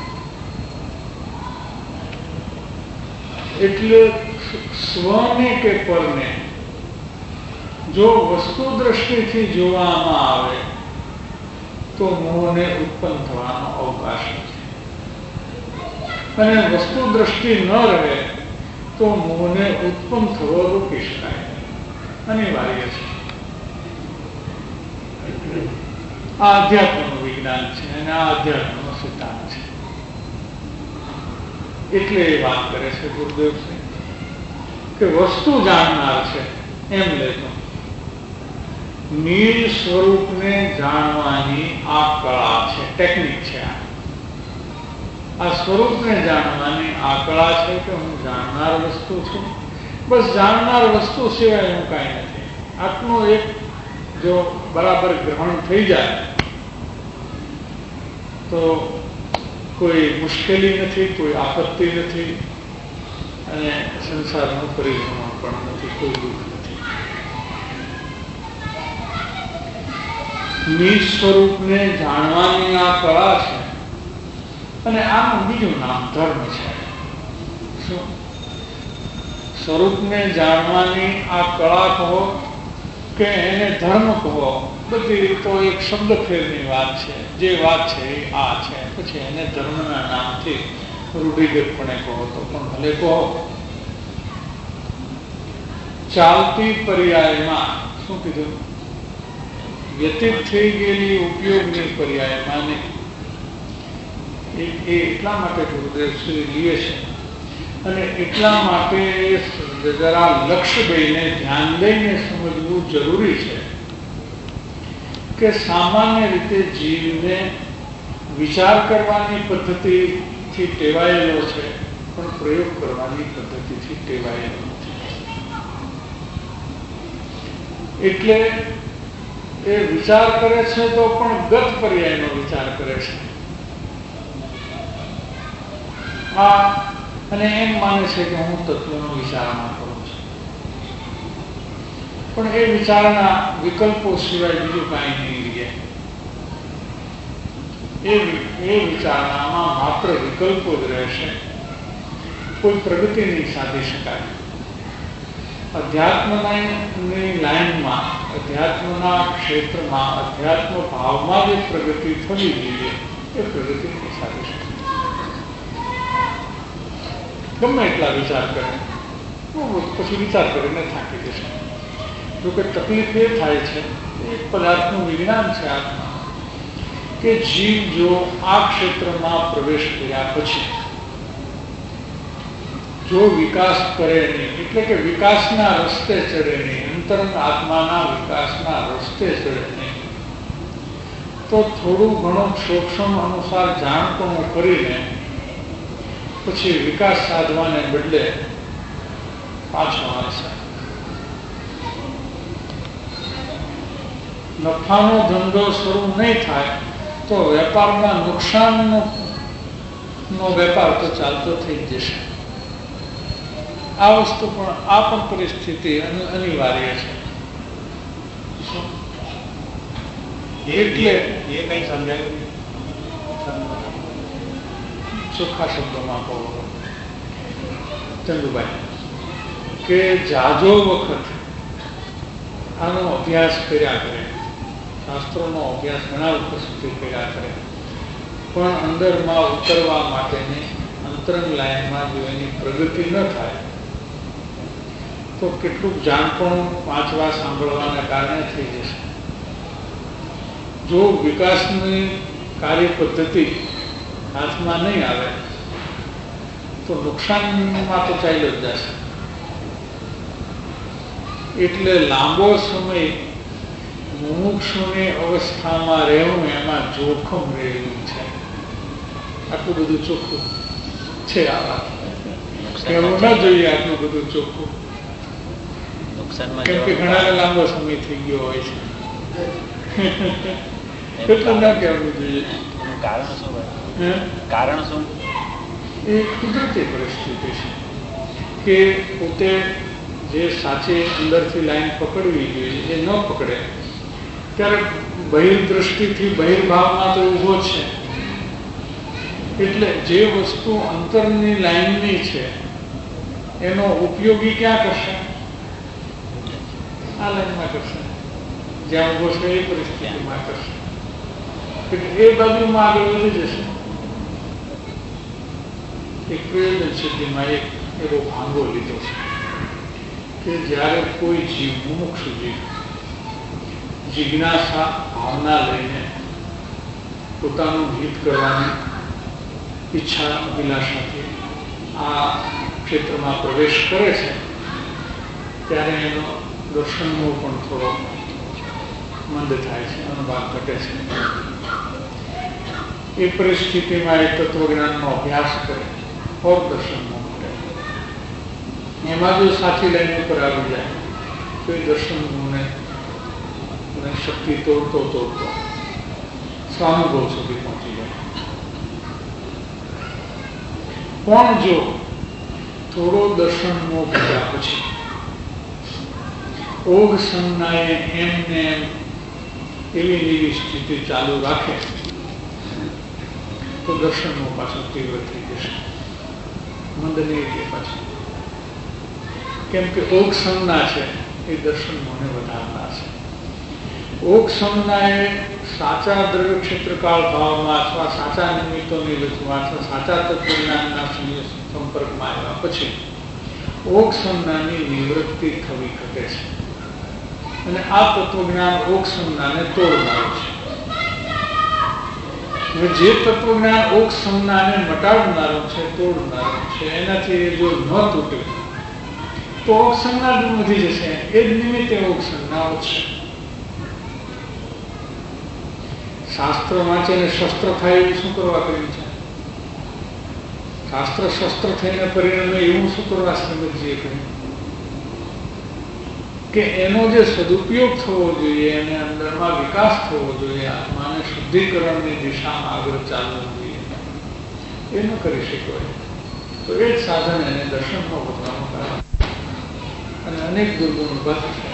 એટલે સ્વને કે પરને જો વસ્તુ દ્રષ્ટિથી જોવામાં આવે તો મોહને ઉત્પન્ન થવાનો અવકાશ નથી, અને વસ્તુ દ્રષ્ટિ ન રહે તો મોહને ઉત્પન્ન થવો રોકી શકાય, અનિવાર્ય છે. આ અધ્યાત્મનું વિજ્ઞાન છે અને આ અધ્યાત્મનો સિદ્ધાંત છે. એટલે એ વાત કરે છે ગુરુદેવ કે વસ્તુ જાણનાર છે એમ લેતો નીલ સ્વરૂપને જાણવાની આ કળા છે, ટેકનિક છે. આ સ્વરૂપને જાણવાની આ કળા છે કે હું જાણનાર વસ્તુ છું, બસ જાણનાર વસ્તુ સિવાય હું કાંઈ નથી. આટલું એક જો બરાબર ગ્રહણ થઈ જાય તો કોઈ મુશ્કેલી નથી, કોઈ આપત્તિ નથી, અને સંસારનું પરિભ્રમણ પણ નથી, કોઈ દુઃખ નથી. નિજ સ્વરૂપને જાણવાની આ કળા છે, અને આનું બીજું નામ ધર્મ છે. શું? સ્વરૂપને જાણવાની આ કળા કહો કે એને ધર્મ કહો, બધી તો એક શબ્દ ફેરની વાત છે. જે વાત છે એ આ છે, પછી એને ધર્મના નામથી રૂઢિગતપણે કહો તો પણ ભલે કહો. ચાલતી પર્યાયમાં શું કીધું? વ્યતીત થઈ ગયેલી ઉપયોગની પર્યાયમાં નહીં. એ એટલા માટે ગુરુદેવ શ્રી લે છે, અને એટલા માટે જરા લક્ષ્ય દઈને ધ્યાન દઈને સમજવું જરૂરી છે કે સામાન્ય રીતે જીવને વિચાર કરવાની પદ્ધતિથી ટેવાયેલો છે, પણ પ્રયોગ કરવાની પદ્ધતિથી ટેવાયેલો નથી. એટલે એ વિચાર કરે છે તો પણ ગત પર્યાયનો વિચાર કરે છે. આ અને એમ માને છે કે હું તત્વનો વિચારણા કરું છું, પણ એ વિચારના વિકલ્પો સિવાય બીજું કાંઈ નહીં રહે. એ એ વિચારણામાં માત્ર વિકલ્પો જ રહેશે, કોઈ પ્રગતિ નહીં સાધી શકાય. અધ્યાત્મની લાઈનમાં, અધ્યાત્મના ક્ષેત્રમાં, અધ્યાત્મ ભાવમાં જે પ્રગતિ થવી જોઈએ એ પ્રગતિ નહીં સાધી શકાય. ગમે એટલા વિચાર કરે, પછી વિચાર કરીને થાકી જશે. જોકે તકલીફ એ થાય છે, એક પદાર્થનું વિજ્ઞાન છે આત્મા, કે જીવ જો આ ક્ષેત્રમાં પ્રવેશ કર્યા પછી જો વિકાસ કરે નહીં, એટલે કે વિકાસના રસ્તે ચડે નહીં, અંતરંગ આત્માના વિકાસના રસ્તે ચડે નહીં, તો થોડું ઘણું શોષણ અનુસાર જાણપણું કરીને પછી વિકાસ સાધવાને બદલે પાછો આવશે. નફાનો ધંધો શરૂ નહીં થાય તો વેપારમાં નુકસાનનો નો વેપાર તો ચાલતો થઈ જશે. આ વસ્તુ પણ આ પણ પરિસ્થિતિ અનિવાર્ય છે. એટલે એ કઈ સમજાયું? ચોખ્ખા શબ્દોમાં કહો ચંદુભાઈ, કે જાજો વખત આનો અભ્યાસ કર્યા કરે, શાસ્ત્રોનો અભ્યાસ ઘણા વખત સુધી કર્યા કરે, પણ અંદરમાં ઉતરવા માટેની અંતરંગ લાઈનમાં જો એની પ્રગતિ ન થાય તો કેટલુંક જાણપણું વાંચવા સાંભળવાના કારણે થઈ જશે. જો વિકાસની કાર્ય પદ્ધતિ હાથમાં નહીં આવે તો નુકસાનમાં તો ચાલ્યો જ જશે. એટલે લાંબો સમય મુમુક્ષુની અવસ્થામાં રહેવું એમાં જોખમ રહેલું છે. આટલું બધું ચોખ્ખું છે. આ વાત કહેવું ના જોઈએ આટલું બધું ચોખ્ખું, કેમ કે ઘણા લાંબો સમય થઈ ગયો હોય છે. એટલું ના કહેવું જોઈએ. કારણ શું? કારણ શું? એ કુદરતી પરિસ્થિતિ છે કે પોતે જે સાચી અંદરથી લાઈન પકડવી જોઈએ એ ન પકડે ત્યારે બહિર્દ્રષ્ટિથી બહિર્ભાવમાં તો ઊભો છે. એટલે જે વસ્તુ અંતરની લાઈનની છે એનો ઉપયોગી ક્યાં કરશે? આ લાઈનમાં કરશે, જ્યાં ઊભો છે એ પરિસ્થિતિમાં કરશે. એટલે એ બાજુમાં આગળ વધી જશે. એક પ્રયોજન સિદ્ધિમાં એક એવો ભાંગો લીધો છે કે જ્યારે કોઈ જીવ, મુમુક્ષુ જીવ, જિજ્ઞાસા ભાવના લઈને પોતાનું હિત કરવાની ઈચ્છા અભિલાષાથી આ ક્ષેત્રમાં પ્રવેશ કરે છે ત્યારે એનો દર્શનનો પણ થોડો મંદ થાય છે, અનુભાગ ઘટે છે. એ પરિસ્થિતિમાં એ તત્વજ્ઞાનનો અભ્યાસ કરે ઓર દર્શનનો ઘટે. એમાં જો સાચી લાઈન ઉપર આવી જાય તો એ દર્શનને શક્તિ તોડતો તોડતો સ્વાનુભવ સુધી પહોંચી જાય. પણ જો થોડો દર્શનનો ઘટ્યા પછી ઓગ સંજ્ઞાએ એમને એમ એવી એવી સ્થિતિ ચાલુ રાખે તો દર્શનનો પાછો તીવ્ર થઈ જશે, મંદ નહીં રહે પાછું. કેમ કે ઓગ સંજ્ઞા છે એ દર્શનોને વધારનાર છે. ઓગ સંજ્ઞાએ સાચા દ્રવ્ય ક્ષેત્રકાળ ભાવમાં અથવા સાચા નિમિત્તોની રચમાં અથવા સાચા તત્વજ્ઞાનના સંપર્કમાં આવ્યા પછી ઓગ સંજ્ઞાની નિવૃત્તિ થવી ઘટે છે. અને આ તત્વજ્ઞાન ઓગ સંજ્ઞાને તોડનારું છે. જે તત્વજ્ઞાન ઓગ સંજ્ઞાને મટાડનારું છે, તોડનારું છે, એનાથી જો ન તૂટે તો ઓગ સંજ્ઞા વધી જશે. એ જ નિમિત્તે ઓગ સંજ્ઞાઓ છે. શાસ્ત્ર વાંચે ને શસ્ત્ર થાય એવું શું કરવા કર્યું છે? શાસ્ત્ર શસ્ત્ર થઈને પરિણામે એવું શું કરવા સમજીએ કહ્યું કે એનો જે સદુપયોગ થવો જોઈએ, એને અંદરમાં વિકાસ થવો જોઈએ, આત્માને શુદ્ધિકરણની દિશામાં આગળ ચાલવું જોઈએ, એ ન કરી શક્યો. તો એ જ સાધન એને દર્શનમાં વધવાનું કારણ અને અનેક દુર્ગુણ ઉભા થશે.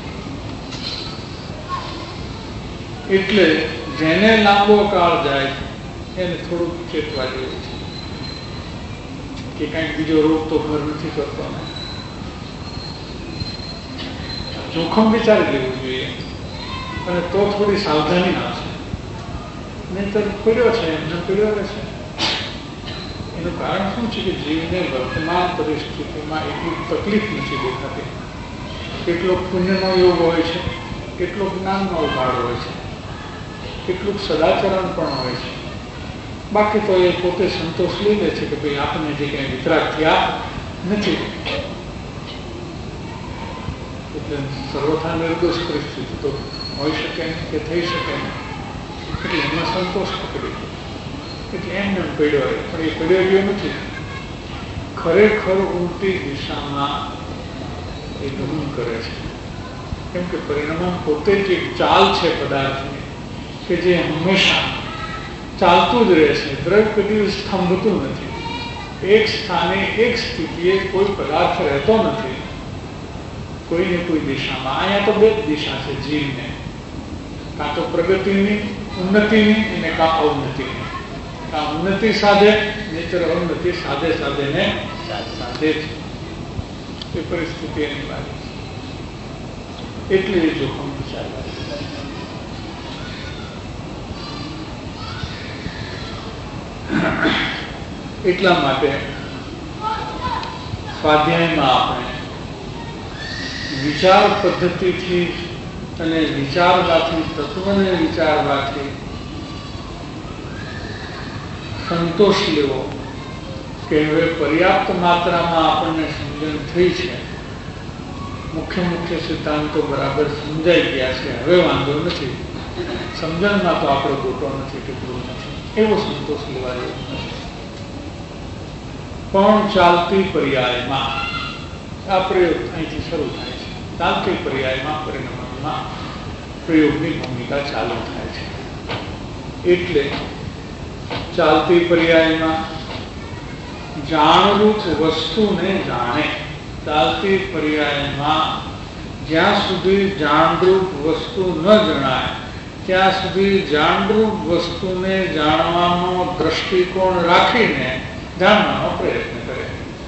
એટલે જેને લાંબો કાળ જાય એને થોડુંક ચેતવા જેવું છે કે કંઈક બીજો રોગ તો ઘર નથી કરતો ને. જોખમ વિચારી લેવું જોઈએ અને તો થોડી સાવધાની આવશે. નહીંતર પીડ્યો છે એમને પીડ્યો રહેશે. એનું કારણ શું છે કે જીવને વર્તમાન પરિસ્થિતિમાં એટલી તકલીફ નથી દેખાતી. કેટલો પુણ્યનો યોગ હોય છે, કેટલો જ્ઞાનનો ઉભાડ હોય છે, કેટલુંક સદાચરણ પણ હોય છે. બાકી તો એ પોતે સંતોષ લઈ લે છે કે ભાઈ આપણને જે કંઈ વિતરાગ થયા નથી, એટલે સર્વથા નિર્દોષ પરિસ્થિતિ તો હોઈ શકે કે થઈ શકે નહીં. એટલે એમાં સંતોષ પકડી ગયો. એટલે એમને પડ્યો રહે, પણ એ પડ્યો રહ્યો નથી. ખરેખર ઉલટી દિશામાં એ ગમન કરે છે. કેમ કે પરિણામ પોતે જ એક ચાલ છે પદાર્થની કે જે હંમેશા ચાલતું જ રહે છે. દ્રવ્ય કદી સ્તંભતું નથી. એક સ્થાને એક સ્થિતિએ કોઈ પદાર્થ રહેતો નથી, કોઈને કોઈ દિશામાં. અહીંયા તો બે જ દિશા છે જીવને, કાં તો પ્રગતિની, ઉન્નતિની અને કાં અવનતિની. કાં ઉન્નતિ સાધે, નહીતર અવનતિ સાધે સાધે ને સાધે છે. એ પરિસ્થિતિ એની બાજુ છે. એટલે એ જોખમ વિચારવા એટલા માટે સ્વાધ્યાયમાં આપણે વિચાર પદ્ધતિથી અને વિચારવાથી, તત્વને વિચારવાથી સંતોષ લેવો કે હવે પર્યાપ્ત માત્રામાં આપણને સમજણ થઈ છે, મુખ્ય મુખ્ય સિદ્ધાંતો બરાબર સમજાઈ ગયા છે, હવે વાંધો નથી, સમજણમાં તો આપણો ગોટો નથી કે ભૂલ નથી, એવો સંતોષ લેવા જેવો નથી. પણ ચાલતી પર્યાયમાં આ પ્રયોગ અહીંથી શરૂ થાય છે. ચાલતી પર્યાયમાં પરિણામમાં પ્રયોગની ભૂમિકા ચાલુ થાય છે. એટલે ચાલતી પર્યાયમાં જાણરૂપ વસ્તુને જાણે ચાલતી પર્યાયમાં જ્યાં સુધી જાણરૂપ વસ્તુ ન જણાય ત્યાં સુધી જાણરૂપ વસ્તુને જાણવાનો દ્રષ્ટિકોણ રાખીને જાણવાનો પ્રયત્ન કરે.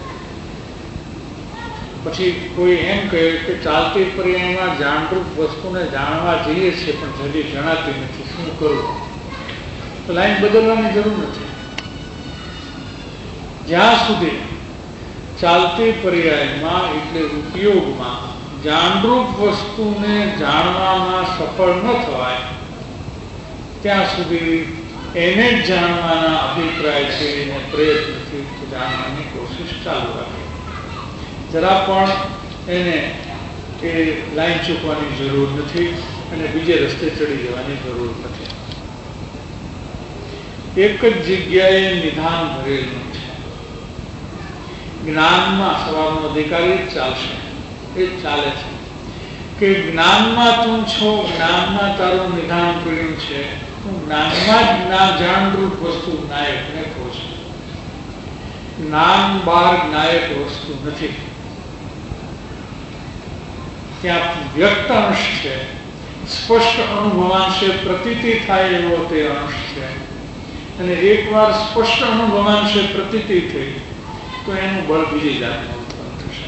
પછી કોઈ એમ કહે કે ચાલતી પર્યાયમાં જાણરૂપ વસ્તુને જાણવા જઈએ છીએ પણ જલ્દી જણાતી નથી, શું કરવું? તો લાઈન બદલવાની જરૂર નથી. જ્યાં સુધી ચાલતી પર્યાયમાં એટલે ઉપયોગમાં જાણરૂપ વસ્તુને જાણવામાં સફળ ન થવાય ત્યાં સુધી એને જ જાણવાના અભિપ્રાયથી અને પ્રયત્નથી જાણવાની કોશિશ ચાલુ રાખે. જરા પણ એને એ લાઈન ચૂકવાની જરૂર નથી અને બીજે રસ્તે ચડી જવાની જરૂર નથી. એક જ જગ્યાએ નિધાન ભરેલું છે. જ્ઞાનમાં સવારનો અધિકારી જ ચાલશે, એ જ ચાલે છે કે જ્ઞાનમાં તું છો, જ્ઞાનમાં તારું નિધાન કર્યું છે, તું જ્ઞાનમાં જ ના જાણરૂપ વસ્તુ નાયકને કહો છો. જ્ઞાન બહાર નાયક વસ્તુ નથી. ત્યાં વ્યક્ત અંશ છે, સ્પષ્ટ અનુભવાંશે પ્રતીતિ થાય એવો તે અંશ છે અને એકવાર સ્પષ્ટ અનુભવાંશે પ્રતીતિ થઈ તો એનું બળ બીજી જાતનું ઉત્પન્ન થશે.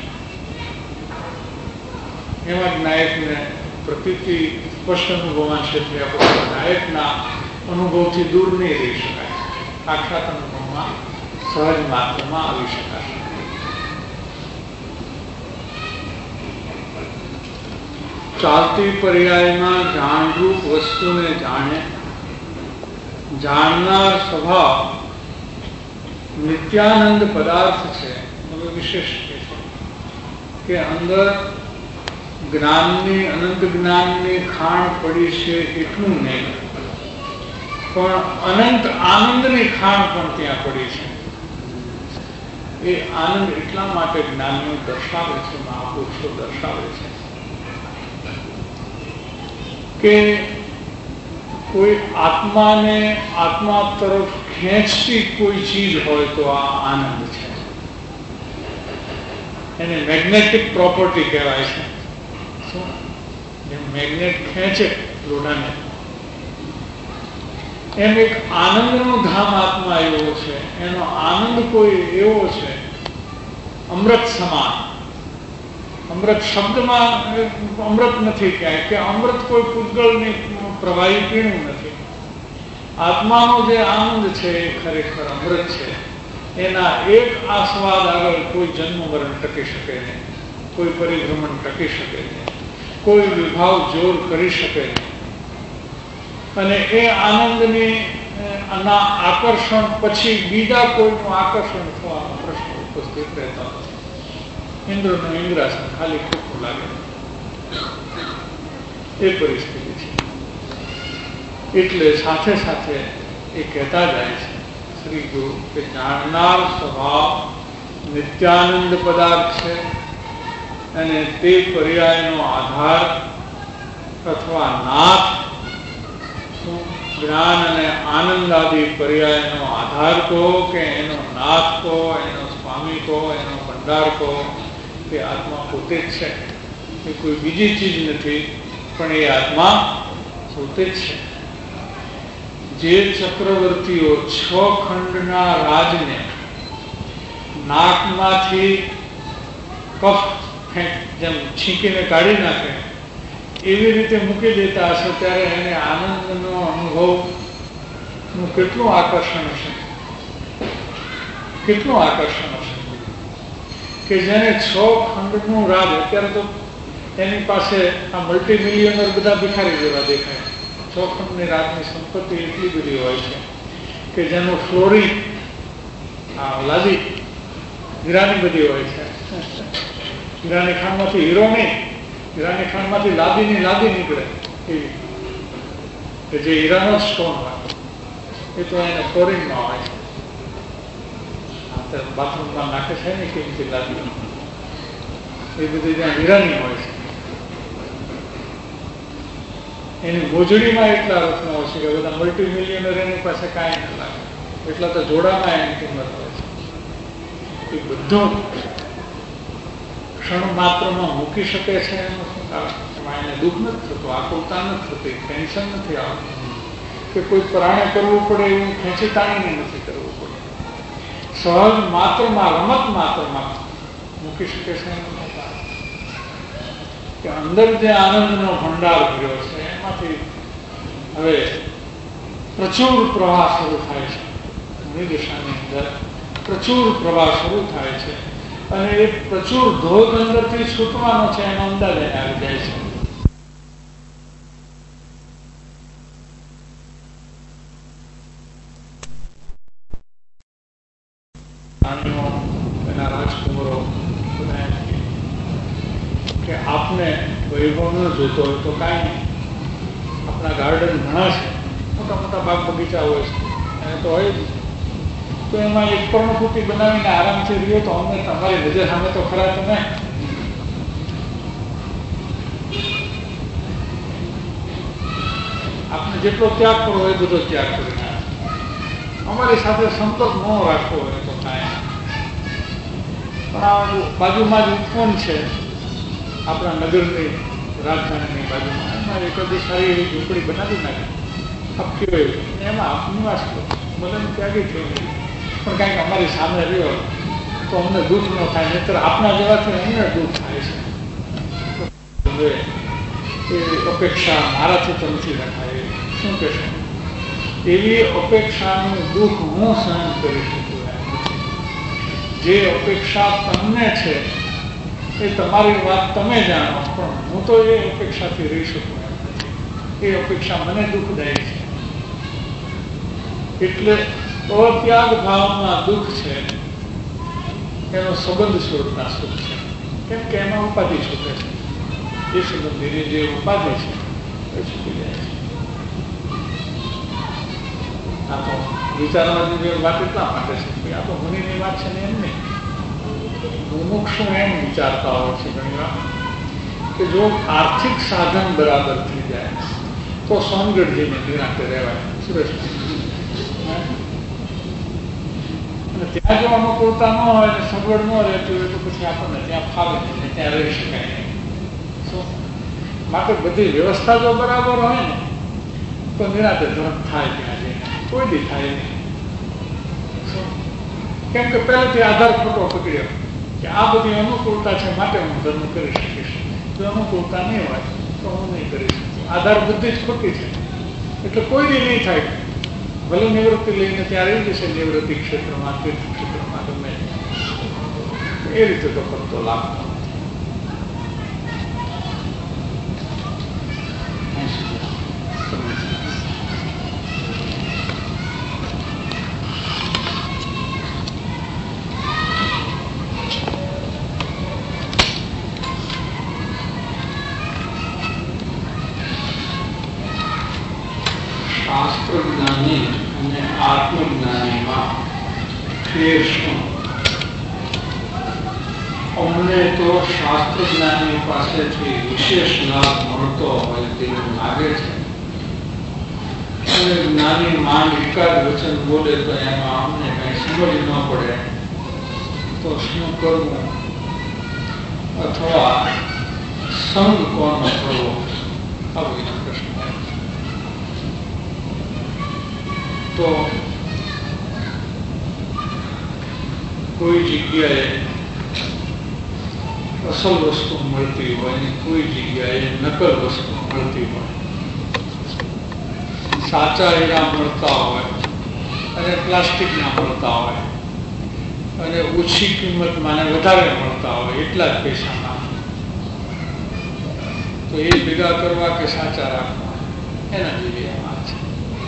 એમાં નાયકને પ્રતીતિ સ્પષ્ટ અનુભવાંશે થયા પછી નાયકના અનુભવથી દૂર નહીં રહી શકાય. સાક્ષાત અનુભવમાં સહજ માત્રમાં આવી શકાશે. ચાલતી પર્યાયમાં જાણરૂપ વસ્તુને જાણે જાણનાર સ્વભાવ નિત્યાનંદ પદાર્થ છે. હવે વિશેષ છે કે અંદર જ્ઞાનની અનંત જ્ઞાનની ખાણ પડી છે એટલું નહીં, પણ અનંત આનંદની ખાણ પણ ત્યાં પડી છે. એ આનંદ એટલા માટે જ્ઞાનનું દર્શાવે છે, મહાપુરુષો દર્શાવે છે કે કોઈ આત્માને આત્મા તરફ ખેંચતી કોઈ ચીજ હોય તો આ આનંદ છે. એને મેગ્નેટિક પ્રોપર્ટી કહેવાય છે. શું? જેમ મેગ્નેટ ખેંચે લોઢાને, એમ એક આનંદનું ધામ આત્મા એવો છે. એનો આનંદ કોઈ એવો છે અમૃત સમાન. અમૃત શબ્દમાં અમૃત નથી ક્યાંય કે અમૃત કોઈ પૂતગળની પ્રવાહી પીણું નથી. આત્માનો જે આનંદ છે એ ખરેખર અમૃત છે. એના એક આસ્વાદ આગળ કોઈ જન્મ મરણ ટકી શકે નહીં, કોઈ પરિભ્રમણ ટકી શકે નહીં, કોઈ વિભાવ જોર કરી શકે નહીં. અને એ આનંદની ના આકર્ષણ પછી બીજા કોઈનું આકર્ષણ થવાનો પ્રશ્ન ઉપસ્થિત રહેતો નથી. ઇન્દ્રનું ઇન્દ્રાસન ખાલી ખોટું લાગે એ પરિસ્થિતિ છે. એટલે સાથે સાથે એ કહેતા જાય છે શ્રી ગુરુ કે જાણનાર સ્વભાવ નિત્યાનંદ પદાર્થ છે અને તે પર્યાયનો આધાર અથવા નાથ જ્ઞાન અને આનંદ આદિ પર્યાયનો આધાર કહો કે એનો નાથ કહો, એનો સ્વામી કહો, એનો ભંડાર કહો, તે આત્મા પોતે જ છે. એ કોઈ બીજી ચીજ નથી, પણ એ આત્મા પોતે જ છે. જે ચક્રવર્તીઓ છ ખંડના રાજને નાકમાંથી કફ જેમ છીંકીને કાઢી નાખે એવી રીતે મૂકી દેતા હશે ત્યારે એને આનંદનો અનુભવનું કેટલું આકર્ષણ હશે, કેટલું આકર્ષણ હશે કે જેને છ ખંડનું રાજ, અત્યારે તો એની પાસે આ મલ્ટી મિલિયનર બધા ભિખારી જેવા દેખાય. છ ખંડની રાજની સંપત્તિ એટલી બધી હોય છે કે જેનું ફ્લોરિંગ આ લાદી હીરાની બધી હોય છે. હીરાની ખાણમાંથી હીરો નહીં, હીરાની ખાણમાંથી લાદીની લાદી નીકળે એવી કે જે હીરાનો સ્ટોન હોય એ તો એને ફ્લોરિંગમાં હોય છે. બાથરૂમમાં નાખે છે ને કિંમતી લાદી એ બધી ત્યાં હીરાની હોય છે. એની મોજડીમાં એટલા રત્નો હોય છે કે બધા મલ્ટી મિલિયનર એની પાસે કાંઈ ન લાગે, એટલા તો જોડામાં એની કિંમત હોય છે. એ બધું ક્ષણ માત્રમાં મૂકી શકે છે એનું શું કારણ? એમાં એને દુઃખ નથી થતું, આકુલતા નથી થતી, ટેન્શન નથી આવતું, કે કોઈ પ્રાણે કરવું પડે એવું ખેંચી તાણીને નથી કરવું પડે. સહજ માત્રમાં, રમત માત્રમાં મૂકી શકે છે એનું શું કારણ? કે અંદર જે આનંદનો ભંડાર ભર્યો છે એમાંથી હવે પ્રચુર પ્રવાહ શરૂ થાય છે. દિશાની અંદર પ્રચુર પ્રવાહ શરૂ થાય છે અને એ પ્રચુર ધોધ અંદરથી છૂટવાનો છે એનો અંદાજ આવી જાય છે. રાણીઓ, એના રાજકુમારો કે આપને વૈભવ ન જોતો હોય તો કાંઈ નહીં, આપણા ગાર્ડન ઘણા છે, મોટા મોટા બાગ બગીચા હોય છે, એને તો હોય જ. તો એમાં એક પર્ણકુટી બનાવીને આરામથી રહ્યો તો અમે તમારી નજર સામે તો ખરા તમે. આપણે જેટલો ત્યાગ કરવો હોય બધો ત્યાગ કરી નાખે. અમારી સાથે સંપર્ક ન રાખવો હોય તો કાંઈ. પણ આ બાજુમાં જ ઉપવન છે આપણા નગરની રાજધાનીની બાજુમાં, એમાં એક બધી સારી એવી ઝૂંપડી બનાવી નાખી આપી હોય, એમાં આપ નિવાસ કરો, મને ત્યાગી થઈ ગઈ. પણ કાંઈક અમારી સામે રહ્યો તો અમને દુઃખ ન થાય, નહીતર આપણા જેવાથી અમને દુઃખ થાય છે. એ અપેક્ષા મારાથી તો નથી રખાય. શું કહેશો? એવી અપેક્ષાનું દુઃખ હું સહન કરી શકું. જે અપેક્ષા તમને છે એ તમારી વાત તમે જાણો, પણ હું તો એ અપેક્ષાથી રહી શકું. એ અપેક્ષા મને દુઃખદાયી છે. એટલે અત્યાગ ભાવમાં દુઃખ છે એનો સંબંધ સ્વરૂપના સુખ છે. કેમ કે એમાં ઉપાધિ છૂટે છે. એ સંબંધીની જે ઉપાધિ છે એ છૂટી જાય છે. આ તો વિચારવાની જે વાત એટલા માટે છે કે આ તો મુનિની વાત છે ને એમ નહીં. મુમુક્ષુ એમ વિચારતા હોય છે ઘણી વાર કે જો આર્થિક સાધન બરાબર થઈ જાય તો સોનગઢજીને નિરાંતે રહેવાય. સુરેશ, ત્યાં જો અનુકૂળતા ન હોય ને સગવડ ન રહેતી હોય તો પછી આપણને ત્યાં ફાવે ને ત્યાં રહી શકાય નહીં. શું માટે બધી વ્યવસ્થા જો બરાબર હોય ને તો નિરાંતે ધર્મ થાય ત્યાં જઈને, કોઈ દી થાય નહીં. કેમ કે પહેલાથી આધાર ખોટો પકડ્યો કે આ બધી અનુકૂળતા છે માટે હું ધર્મ કરી શકીશ. જો અનુકૂળતા નહીં હોય તો હું નહીં કરી શકું. આધાર બધી જ ખોટી છે એટલે કોઈ દી નહીં થાય. ભલે નિવૃત્તિ લઈને ત્યાં રહી જશે, નિવૃત્તિ ક્ષેત્રમાં, તીર્થ ક્ષેત્રમાં, ગમે એ રીતે તો કરતો લાભ. શાસ્ત્રજ્ઞાની અને આત્મજ્ઞાનીમાં ફેર શું? અમને તો શાસ્ત્રજ્ઞાની પાસેથી વિશેષ લાભ મળતો હોય તેવું લાગે છે, અને જ્ઞાની માન એકાદ વચન બોલે તો એમાં અમને કઈ સમજ ન પડે તો શું કરવું, અથવા સંગ કોનો કરવો, આવો એનો પ્રશ્ન. તો કોઈ જગ્યાએ અસલ વસ્તુ મળતી હોય ને કોઈ જગ્યાએ નકલ વસ્તુ મળતી હોય, સાચા હીરા મળતા હોય અને પ્લાસ્ટિકના મળતા હોય, અને ઓછી કિંમત માને વધારે મળતા હોય એટલા જ પૈસાના, તો એ ભેગા કરવા કે સાચા રાખવા એના જેવી આ વાત છે.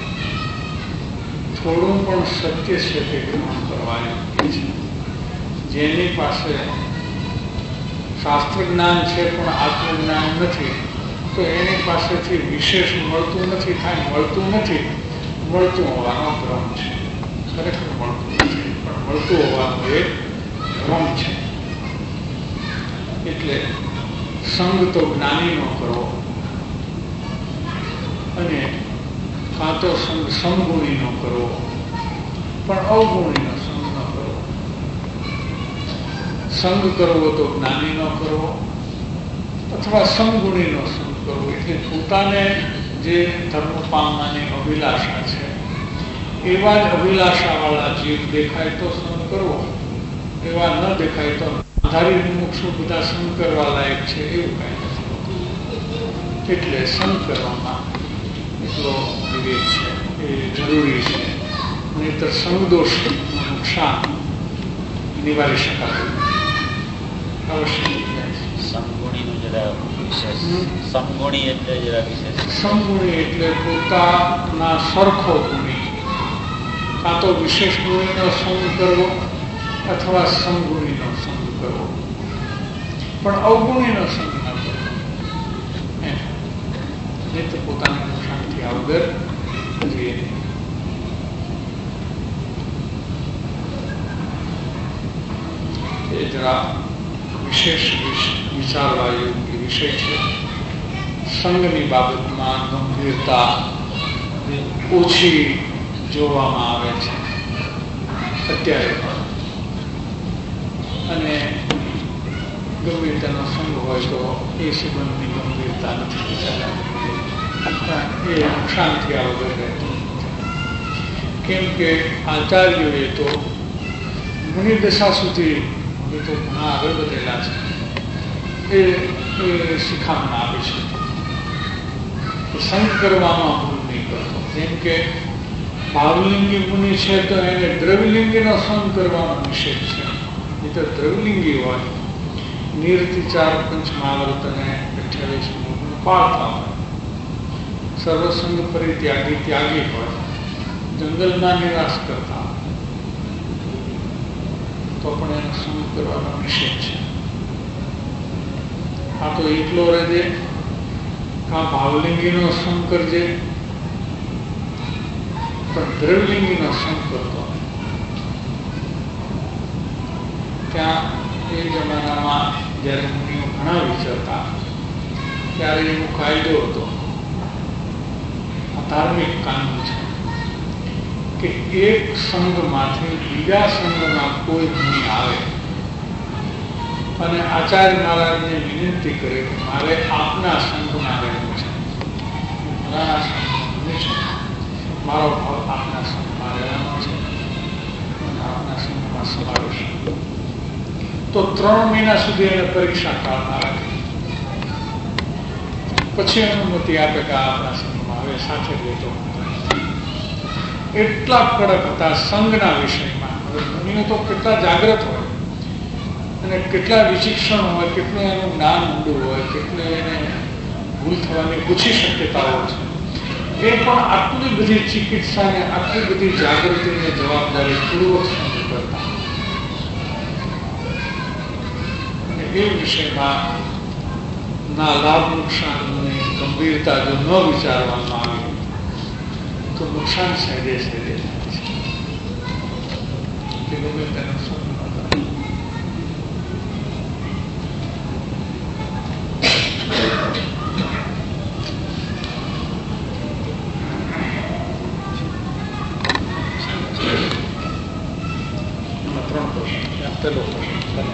થોડું પણ સત્ય છે તે ગ્રહણ કરવાની છે. જેની પાસે શાસ્ત્ર જ્ઞાન છે પણ આત્મજ્ઞાન નથી તો એની પાસેથી વિશેષ મળતું નથી, કાંઈ મળતું નથી. મળતું હોવાનો ક્રમ છે, ખરેખર મળતું નથી પણ મળતું હોવાનો એ ક્રમ છે. એટલે સંગ તો જ્ઞાનીનો કરવો, અને કાં તો સંગ સમગુણીનો કરવો, પણ અવગુણીનો સંગ ન કરવો. સંગ કરવો તો જ્ઞાનીનો કરવો અથવા સમગુણીનો સંગ કરવો. એટલે પોતાને જે ધર્મ પામવાની અભિલાષા છે એવા જ અભિલાષાવાળા જીવ દેખાય તો સંગ કરવો, એવા ન દેખાય તો આધારી મુક્ષો બધા સંગ કરવા લાયક છે એવું કાંઈ નથી. એટલે સંગ કરવામાં એટલો વિવેક છે, એ જરૂરી છે. નહીતર સંગદોષનું નુકસાન નિવારી શકાતું અવશ્ય. સમગુણીનું જરા વિશેષ, સમગુણી એટલે જરા વિશેષ. સમગુણી એટલે પોતાના સરખો ગુણી, કાં તો વિશેષ ગુણીનો સંગ કરવો અથવા સમગુણીનો સંગ કરવો, પણ અવગુણીનો સંગ ન કરવો. નહીં તો પોતાની નુકસાનથી આવગર જોઈએ. એ જરા વિશેષ વિચારવા યોગ્ય વિષય છે. સંઘની બાબતમાં ગંભીરતા ઓછી જોવામાં આવે છે અત્યારે પણ, અને ગંભીરતાનો સંઘ હોય તો એ સંબંધની ગંભીરતા નથી વિચારાતી, એ નુકસાનથી આવગર રહેતું. કેમ કે આચાર્યોએ તો ઘણી દશા સુધી એ તો ઘણા આગળ વધેલા છે, એ શિખામણ આપે છે કે સંગ કરવામાં ભૂલ નહીં કરતો. જેમ કે ભાવલિંગી મુનિ છે તો એને દ્રવ્યલિંગીનો સંગ કરવાનો નિષેધ છે. એ તો દ્રવ્યલિંગી હોય, નિરતિચાર પંચમહાવ્રત અને અઠ્યાવીસ પાળતા હોય, સર્વસંગ પરિત્યાગી ત્યાગી હોય, જંગલમાં નિવાસ કરતા તો પણ એનો સંગ કરવાનો નિષેધ છે. આ તો એકલો રહેજે, કાં ભાવલિંગીનો સંગ કરજે, પણ દ્રવ્યલિંગીનો સંગ કરતો. ત્યાં એ જમાનામાં જ્યારે મુનિઓ ઘણા વિચરતા ત્યારે એનો કાયદો હતો, ધાર્મિક કાનૂન છે કે એક સંઘમાંથી બીજા સંઘમાં કોઈ મુનિ આવે અને આચાર્ય મહારાજને વિનંતી કરે કે મારે આપના સંઘમાં રહેવું છે, મારા સંઘ છે, મારો ભાવ આપના સંઘમાં રહેવાનો છે અને આપના સંઘમાં સમાવેશ. તો ત્રણ મહિના સુધી એને પરીક્ષા કાળમાં રાખે, પછી અનુમતિ આપે કે આપણા સંઘમાં હવે સાથે રહેતો. એટલા કડક હતા સંઘના વિષયમાં. મુનિઓ તો કેટલા જાગૃત હોય અને કેટલા વિચિક્ષણ હોય, કેટલું એનું જ્ઞાન ઊંડું હોય, કેટલું એને ભૂલ થવાની ઓછી શક્યતાઓ છે, એ પણ આટલી બધી ચિકિત્સાને આટલી બધી જાગૃતિને જવાબદારી પૂર્વક સંગ કરતા. અને એ વિષયમાં ના લાભ નુકસાનની ગંભીરતા જો ન વિચારવામાં આવે તો નુકસાન સહેજે સહેજે થાય છે. કે ગમે તેનો સંગ ન કરે. ત્રણ પ્રશ્ન છે. પહેલો પ્રશ્ન.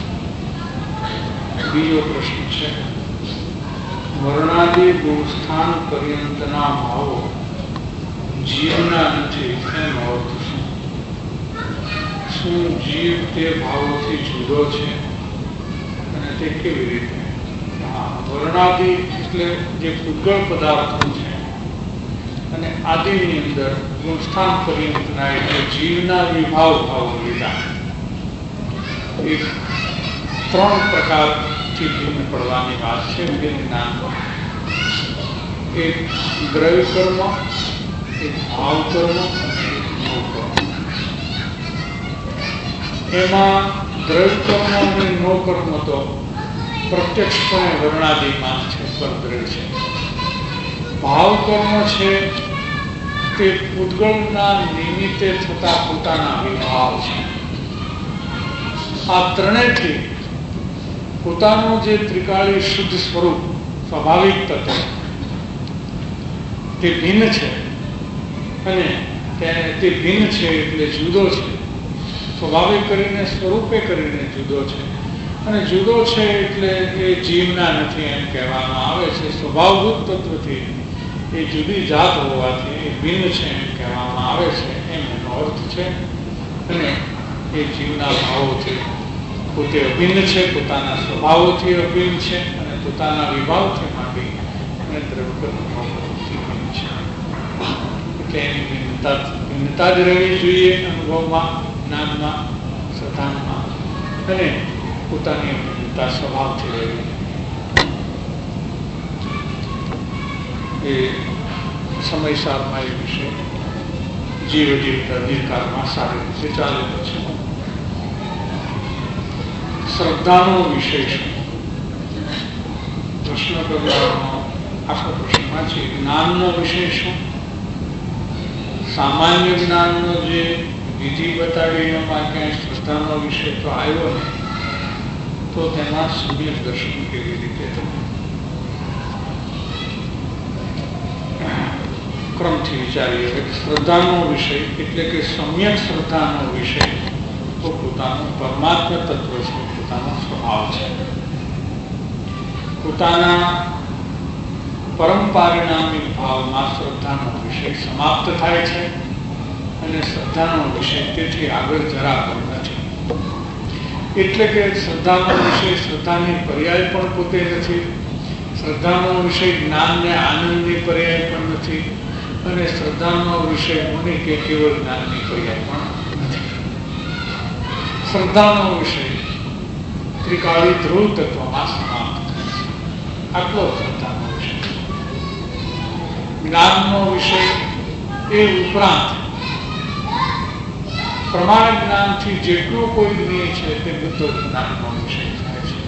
બીજો પ્રશ્ન છે, વર્ણાદિ ગુણસ્થાન પર્યંતના ભાવો જીવના નથી એનો અર્થ શું? શું જીવ તે ભાવોથી જુદો છે અને તે કેવી રીતે? વર્ણાદિ એટલે જે પૂગળ પદાર્થો છે અને આદિની અંદર ગુણસ્થાન પર્યંતના એટલે જીવના વિભાવ ભાવો લીધા. એક ત્રણ પ્રકારથી ભિન્ન પડવાની વાત છે. ભિન્ન નામ, એક દ્રવ્ય કર્મ, એક ભાવ કર્મ અને એક નવ કર્મ. એમાં દ્રવ્ય કર્મ અને નવ કર્મ તો પ્રત્યક્ષપણે વર્ણાદિમાં છે, પરદ્રવ્ય છે. ભાવ કર્મ છે તે પૂતગળના નિમિત્તે થતા પોતાના વિભાવ છે. આ ત્રણેયથી પોતાનું જે ત્રિકાળી શુદ્ધ સ્વરૂપ સ્વાભાવિક તત્વ તે ભિન્ન છે અને તે ભિન્ન છે એટલે જુદો છે સ્વાભાવિક કરીને સ્વરૂપે કરીને જુદો છે, અને જુદો છે એટલે એ જીવના નથી એમ કહેવામાં આવે છે. સ્વભાવભૂત તત્વથી એ જુદી જાત હોવાથી એ ભિન્ન છે એમ કહેવામાં આવે છે, એમ એનો અર્થ છે. અને એ જીવના ભાવોથી પોતે અભિન્ન છે, પોતાના સ્વભાવોથી અભિન્ન છે, અને પોતાના વિભાવથી માંડી અને દ્રવ્યથી ભિન્ન છે. એટલે એની ભિન્નતા ભિન્નતા જ રહેવી જોઈએ અનુભવમાં, જ્ઞાનમાં, શ્રદ્ધામાં, અને પોતાની ભિન્નતા સ્વભાવથી રહેવી. એ સમય સારમાં એ વિશે જીવ જીવિત અધિકારમાં સારી રીતે ચાલેલો છે. શ્રદ્ધાનો વિષય છે. પ્રશ્ન કરવાનો આખો પ્રશ્નમાં છે જ્ઞાનનો વિષય શું. સામાન્ય જ્ઞાનનો જે વિધિ બતાવી એમાં ક્યાંય શ્રદ્ધાનો વિષય તો આવ્યો ને, તો તેમાં સમ્યક દર્શન કેવી રીતે થયું? ક્રમથી વિચારીએ. શ્રદ્ધાનો વિષય એટલે કે સમ્યક શ્રદ્ધાનો વિષય તો પોતાનું પરમાત્મા તત્વ છે, પોતાનો સ્વભાવ છે. પોતાના પરમ પારિણામિક ભાવમાં શ્રદ્ધાનો વિષય સમાપ્ત થાય છે, અને શ્રદ્ધાનો વિષય તેથી આગળ જરા પણ નથી. એટલે કે શ્રદ્ધાનો વિષય શ્રદ્ધાની પર્યાય પણ પોતે નથી, શ્રદ્ધાનો વિષય જ્ઞાનને આનંદની પર્યાય પણ નથી, અને શ્રદ્ધાનો વિષય મુનિ કે કેવળ જ્ઞાનની પર્યાય પણ નથી. શ્રદ્ધાનો વિષય ત્રિકાળી ધ્રુવ તત્વમાં સમાપ્ત થાય છે. આટલો શ્રદ્ધાનો વિષય. જ્ઞાનનો વિષય એ ઉપરાંત પ્રમાણ જ્ઞાનથી જેટલું કોઈ જ્ઞેય છે તે બધો જ્ઞાનનો વિષય થાય છે.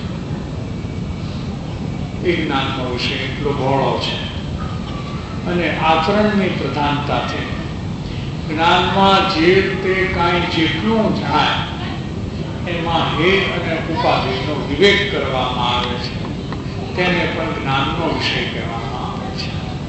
એ જ્ઞાનનો વિષય એટલો બહોળો છે, અને આચરણની પ્રધાનતાથી જ્ઞાનમાં જે તે કાંઈ જેટલું જાય એમાં હે અને ઉપાધિનો વિવેક કરવામાં આવે છે, તેને પણ જ્ઞાનનો વિષય કહેવામાં આવે છે.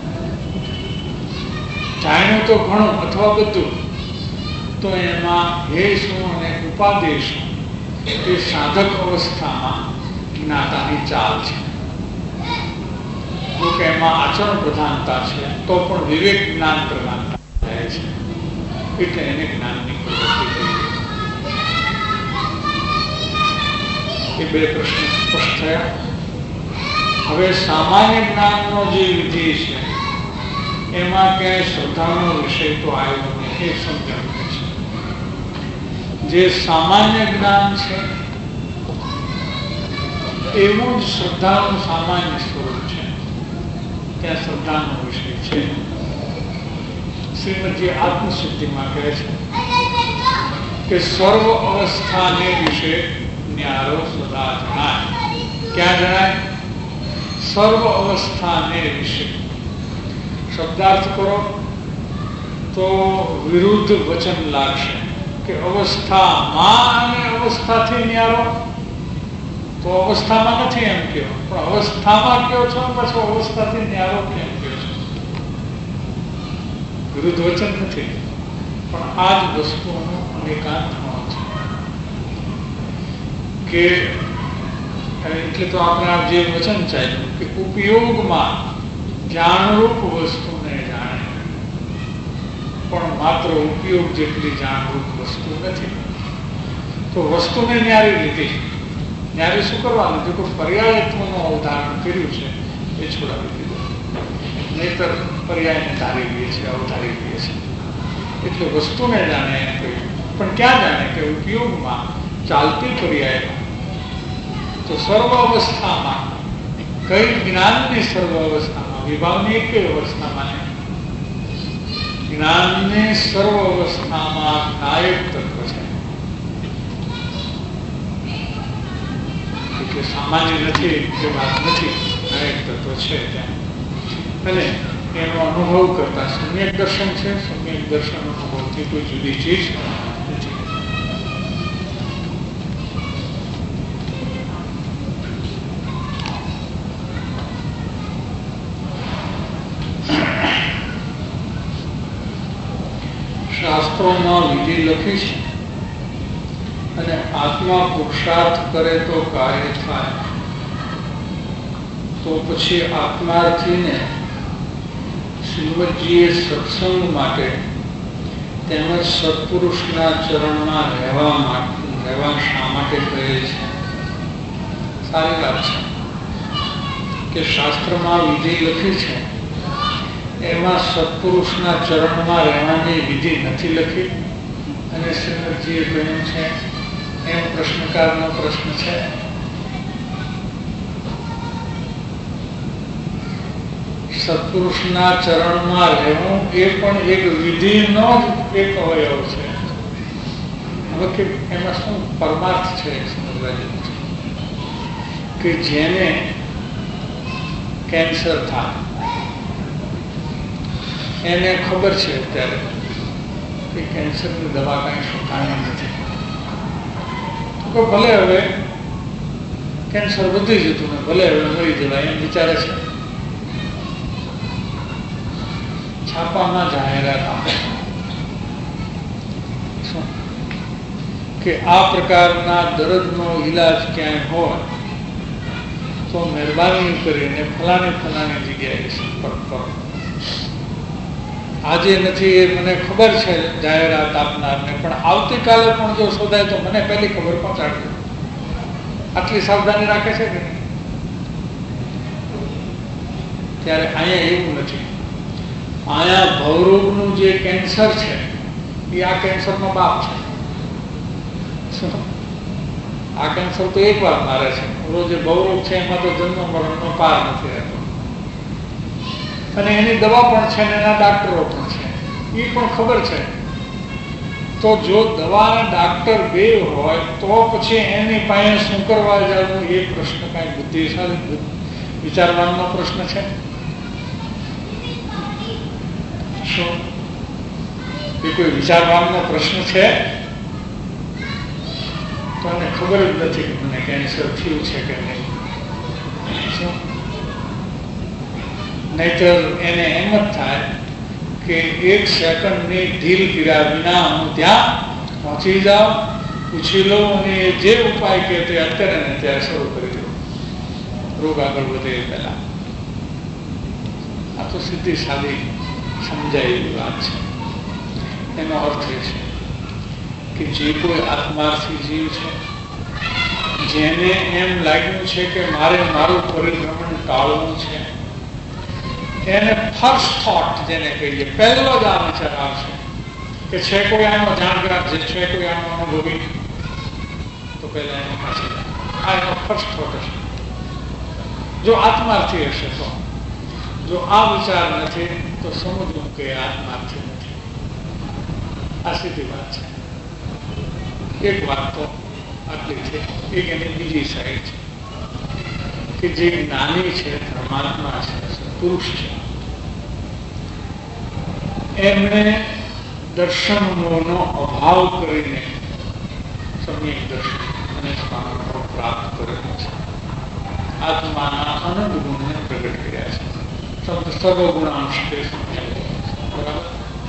જાણ્યું તો ઘણું અથવા બધું, તો એમાં હે શું અને ઉપાદેય શું એ સાધક અવસ્થામાં જ્ઞાતાની ચાલ છે. જો કે એમાં આચરણ પ્રધાનતા છે તો પણ વિવેક જ્ઞાન પ્રધાનતા રહે છે, એટલે એને જ્ઞાનની પ્રવૃત્તિ કહીએ. એ બે પ્રશ્ન સ્પષ્ટ થયા. હવે સામાન્ય જ્ઞાનનો જે વિધિ છે એમાં ક્યાંય શ્રદ્ધાનો વિષય તો આવ્યો નહીં, એ સમજણ છે. જે સામાન્ય જ્ઞાન છે એવું જ શ્રદ્ધાનું સામાન્ય સ્વરૂપ છે, ત્યાં શ્રદ્ધાનો વિષય છે. શ્રીમદજી આત્મસિદ્ધિમાં કહે છે કે સર્વ અવસ્થાને વિશે ન્યારો સદા જણાય. ક્યાં જણાય? સર્વ અવસ્થાને વિશે. શબ્દાર્થ કરો તો વિરુદ્ધ વચન લાગશે કે અવસ્થામાં અને અવસ્થાથી ન્યારો, તો અવસ્થામાં નથી એમ કહો, પણ અવસ્થામાં કયો છો પાછો અવસ્થાથી ન્યારો કેમ કહો છો? વિરુદ્ધ વચન નથી, પણ આ જ વસ્તુઓનો અનેકાંત છે. કે એટલે તો આપણે જે વચન ચાલ્યું કે ઉપયોગમાં જાણરૂપ વસ્તુને જાણે, પણ માત્ર ઉપયોગ જેટલી જાણરૂપ વસ્તુ નથી. તો વસ્તુને ન્યારી લીધી. ન્યારી શું કરવાનું? જો કોઈ પર્યાયત્વનું અવધારણ કર્યું છે એ છોડાવી દીધું, નહીતર પર્યાયને ધારી લઈએ છીએ, અવધારી લઈએ છીએ. એટલે વસ્તુને જાણે એમ કહ્યું, પણ ક્યાં જાણે? કે ઉપયોગમાં ચાલતી પર્યાયમાં. તો સર્વ અવસ્થામાં, કઈ જ્ઞાનની સર્વ અવસ્થામાં, વિભાવની એક અવસ્થામાં નહીં, જ્ઞાનની સર્વ અવસ્થામાં નાયક તત્વ છે. એટલે સામાન્ય નથી એ વાત નથી, નાયક તત્વ છે ત્યાં. અને એનો અનુભવ કરતા સમ્યક દર્શન છે. સમ્યક દર્શન અનુભવથી કોઈ જુદી ચીજ નથી. શાસ્ત્રોમાં વિધિ લખી છે અને આત્મા પુરુષાર્થ કરે તો કાર્ય થાય. તો પછી આત્માર્થીને શ્રીમદજીએ સત્સંગ માટે તેમજ સત્પુરુષના ચરણમાં રહેવા માટે રહેવા શા માટે કહે છે? સારી વાત છે કે શાસ્ત્રમાં વિધિ લખી છે, એમાં સત્પુરુષના ચરણમાં રહેવાની વિધિ નથી લખી અને શ્રીમદજીએ કહ્યું છે એમ પ્રશ્નકારનો પ્રશ્ન છે. સત્પુરુષના ચરણમાં રહેવું એ પણ એક વિધિનો જ એક અવયવ છે. હવે કે એમાં શું પરમાર્થ છે સમજવા જેવું છે કે જેને કેન્સર થાય એને ખબર છે અત્યારે કે કેન્સરની દવા કાંઈ શોખાણી નથી, તો ભલે હવે કેન્સર વધી જતું ને ભલે હવે મરી જવાય એમ વિચારે છે. છાપામાં જાહેરાત આપે શું કે આ પ્રકારના દર્દનો ઈલાજ ક્યાંય હોય તો મહેરબાની કરીને ફલાણી ફલાણી જગ્યાએ સંપર્ક કરો. આજે નથી એ મને ખબર છે જાહેરાત આપનારને, પણ આવતીકાલે પણ જો શોધાય તો મને પહેલી ખબર પહોંચાડજો. આટલી સાવધાની રાખે છે કે નહીં? ત્યારે અહીંયા એવું નથી. અહીંયા ભવરોગનું જે કેન્સર છે એ આ કેન્સરનો બાપ છે. આ કેન્સર તો એક વાર મારે છે, ઓલો જે ભવરોગ છે એમાં તો જન્મ મરણનો પાર નથી રહેતો, અને એની દવા પણ છે ને એના ડાક્ટરો પણ છે, એ પણ ખબર છે. તો જો દવા ડાક્ટર બે હોય તો પછી એની પાસે શું કરવા જવું એ પ્રશ્ન કાંઈ બુદ્ધિશાળી વિચારવાનો પ્રશ્ન છે? શું એ કોઈ વિચારવાનો પ્રશ્ન છે? તો એને ખબર જ નથી કે મને કેન્સર થયું છે કે નહીં. શું નહીતર એને એમ જ થાય કે એક સેકન્ડની ઢીલ કર્યા વિના હું ત્યાં પહોંચી જાઉં, પૂછી લઉં અને જે ઉપાય કે તે અત્યારે ને ત્યારે શરૂ કરી દઉં, રોગ આગળ વધે એ પહેલા. આ તો સીધી સાદી સમજાયેલી વાત છે. એનો અર્થ એ છે કે જે કોઈ આત્માર્થી જીવ છે, જેને એમ લાગ્યું છે કે મારે મારું પરિભ્રમણ ટાળવું છે, એને ફર્સ્ટ થોટ જેને કહીએ પહેલો જ આ વિચાર આવશે કે છે કોઈ આનો જાણકાર, જે છે કોઈ આનો અનુભવી, તો પહેલા એની પાસે આ એનો ફર્સ્ટ થોટ હશે. જો આત્માર્થી હશે તો. જો આ વિચાર નથી તો સમજવું કે આત્માર્થી નથી. આ સીધી વાત છે. એક વાત તો આટલી છે. એક એની બીજી સાઈડ છે કે જે જ્ઞાની છે, ધર્માત્મા છે, પુરુષ છે, એમણે દર્શન મોહનો અભાવ કરીને સમ્યક દર્શન અને સ્વાનુભવ પ્રાપ્ત કરેલો છે. આત્માના અનંત ગુણને પ્રગટ કર્યા છે. શબ્દ સર્વગુણાંશ બરાબર.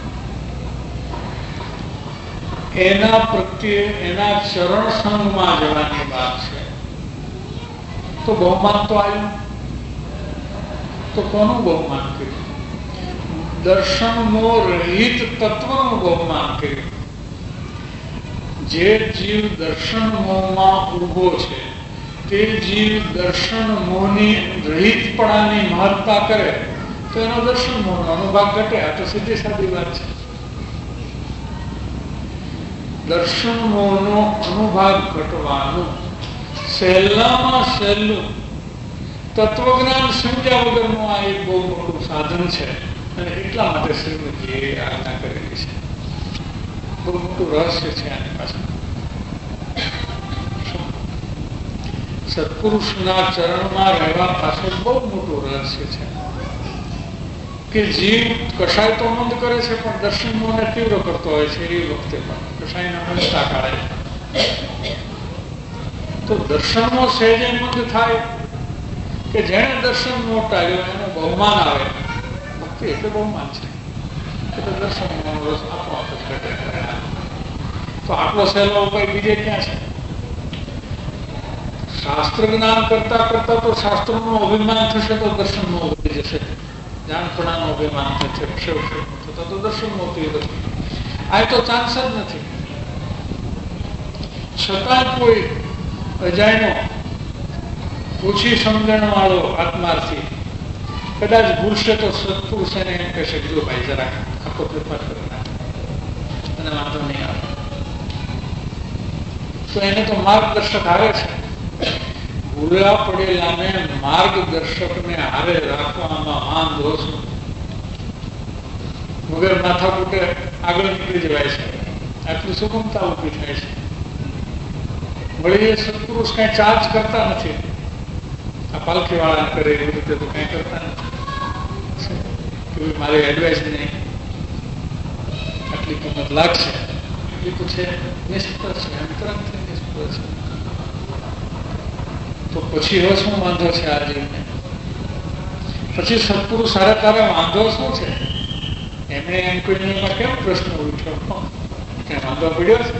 એના પ્રત્યે એના ચરણ સંગમાં જવાની વાત છે. તો બહુમાન તો આવ્યું. તો કોનું બહુમાન કર્યું? દર્શન મોહ રહિત તત્વનું બહુમાન કર્યું. જે જીવ દર્શન મોહમાં ઉભો છે તે જીવ દર્શન મોહની રહિતપણાની મહત્તા કરે તો એનો દર્શન મોહનો અનુભાગ ઘટે. આ તો સીધી સાદી વાત છે. દર્શન મોહનો અનુભાગ ઘટવાનું સહેલામાં સહેલું તત્વજ્ઞાન સમજ્યા વગરનું આ એક બહુ મોટું સાધન છે, અને એટલા માટે શ્રીમદજીએ આજ્ઞા કરેલી છે. બહુ મોટું રહસ્ય છે આની પાછળ. સત્પુરુષના ચરણમાં રહેવા પાછળ બહુ મોટું રહસ્ય છે કે જીવ કશાય તો મંદ કરે છે, પણ દર્શન મોહને તીવ્ર કરતો હોય છે. એ વખતે પણ કશાયના મંદતા કાઢે તો દર્શનનો સહેજે મંદ થાય કે જેને દર્શન મોહ ટાળ્યો એને બહુમાન આવે. ભક્તિ એટલે બહુમાન છે. એટલે દર્શન મોહનો રસ આપોઆપ જ ઘટે. તો આટલો સહેલો ઉપાય બીજે ક્યાં છે? શાસ્ત્ર જ્ઞાન કરતા કરતા તો શાસ્ત્રનું અભિમાન થશે તો દર્શનનો વધી જશે, જાણપણાનું અભિમાન થશે, ક્ષેપ થતા તો દર્શન મોતી નથી. આ તો ચાન્સ જ નથી. છતાં કોઈ અજાણ્યો ઓછી સમજણ વાળો આત્માર્થી કદાચ ભૂલશે તો સત્પુરુષ એને એમ કહેશે કે જો ભાઈ જરા આખો ફેરફાર કરી નાખે અને વાંધો નહીં આવે. તો એને તો માર્ગદર્શક આવે છે. ભૂલા પડેલાને માર્ગદર્શકને હારે રાખવામાં આમ દોષ વગર માથા કૂટે આગળ નીકળી જવાય છે. આટલી સુગમતા ઉભી થાય છે. વળી એ સત્પુરુષ કઈ ચાર્જ કરતા નથી. આ પાલખી વાળા કરે એવી રીતે તો કઈ કરતા નથી. મારી એડવાઇસ નહીં, આટલી કિંમત લાગશે એ તો છે નિષ્ફળ છે, અંતરંગથી નિષ્ફળ છે. તો પછી હવે શું વાંધો છે આ જીવને? પછી સત્પુરુષ સારા તારે વાંધો શું છે? એમણે એમ કોઈમાં કેમ પ્રશ્ન ઉઠ્યો કે વાંધો પડ્યો છે?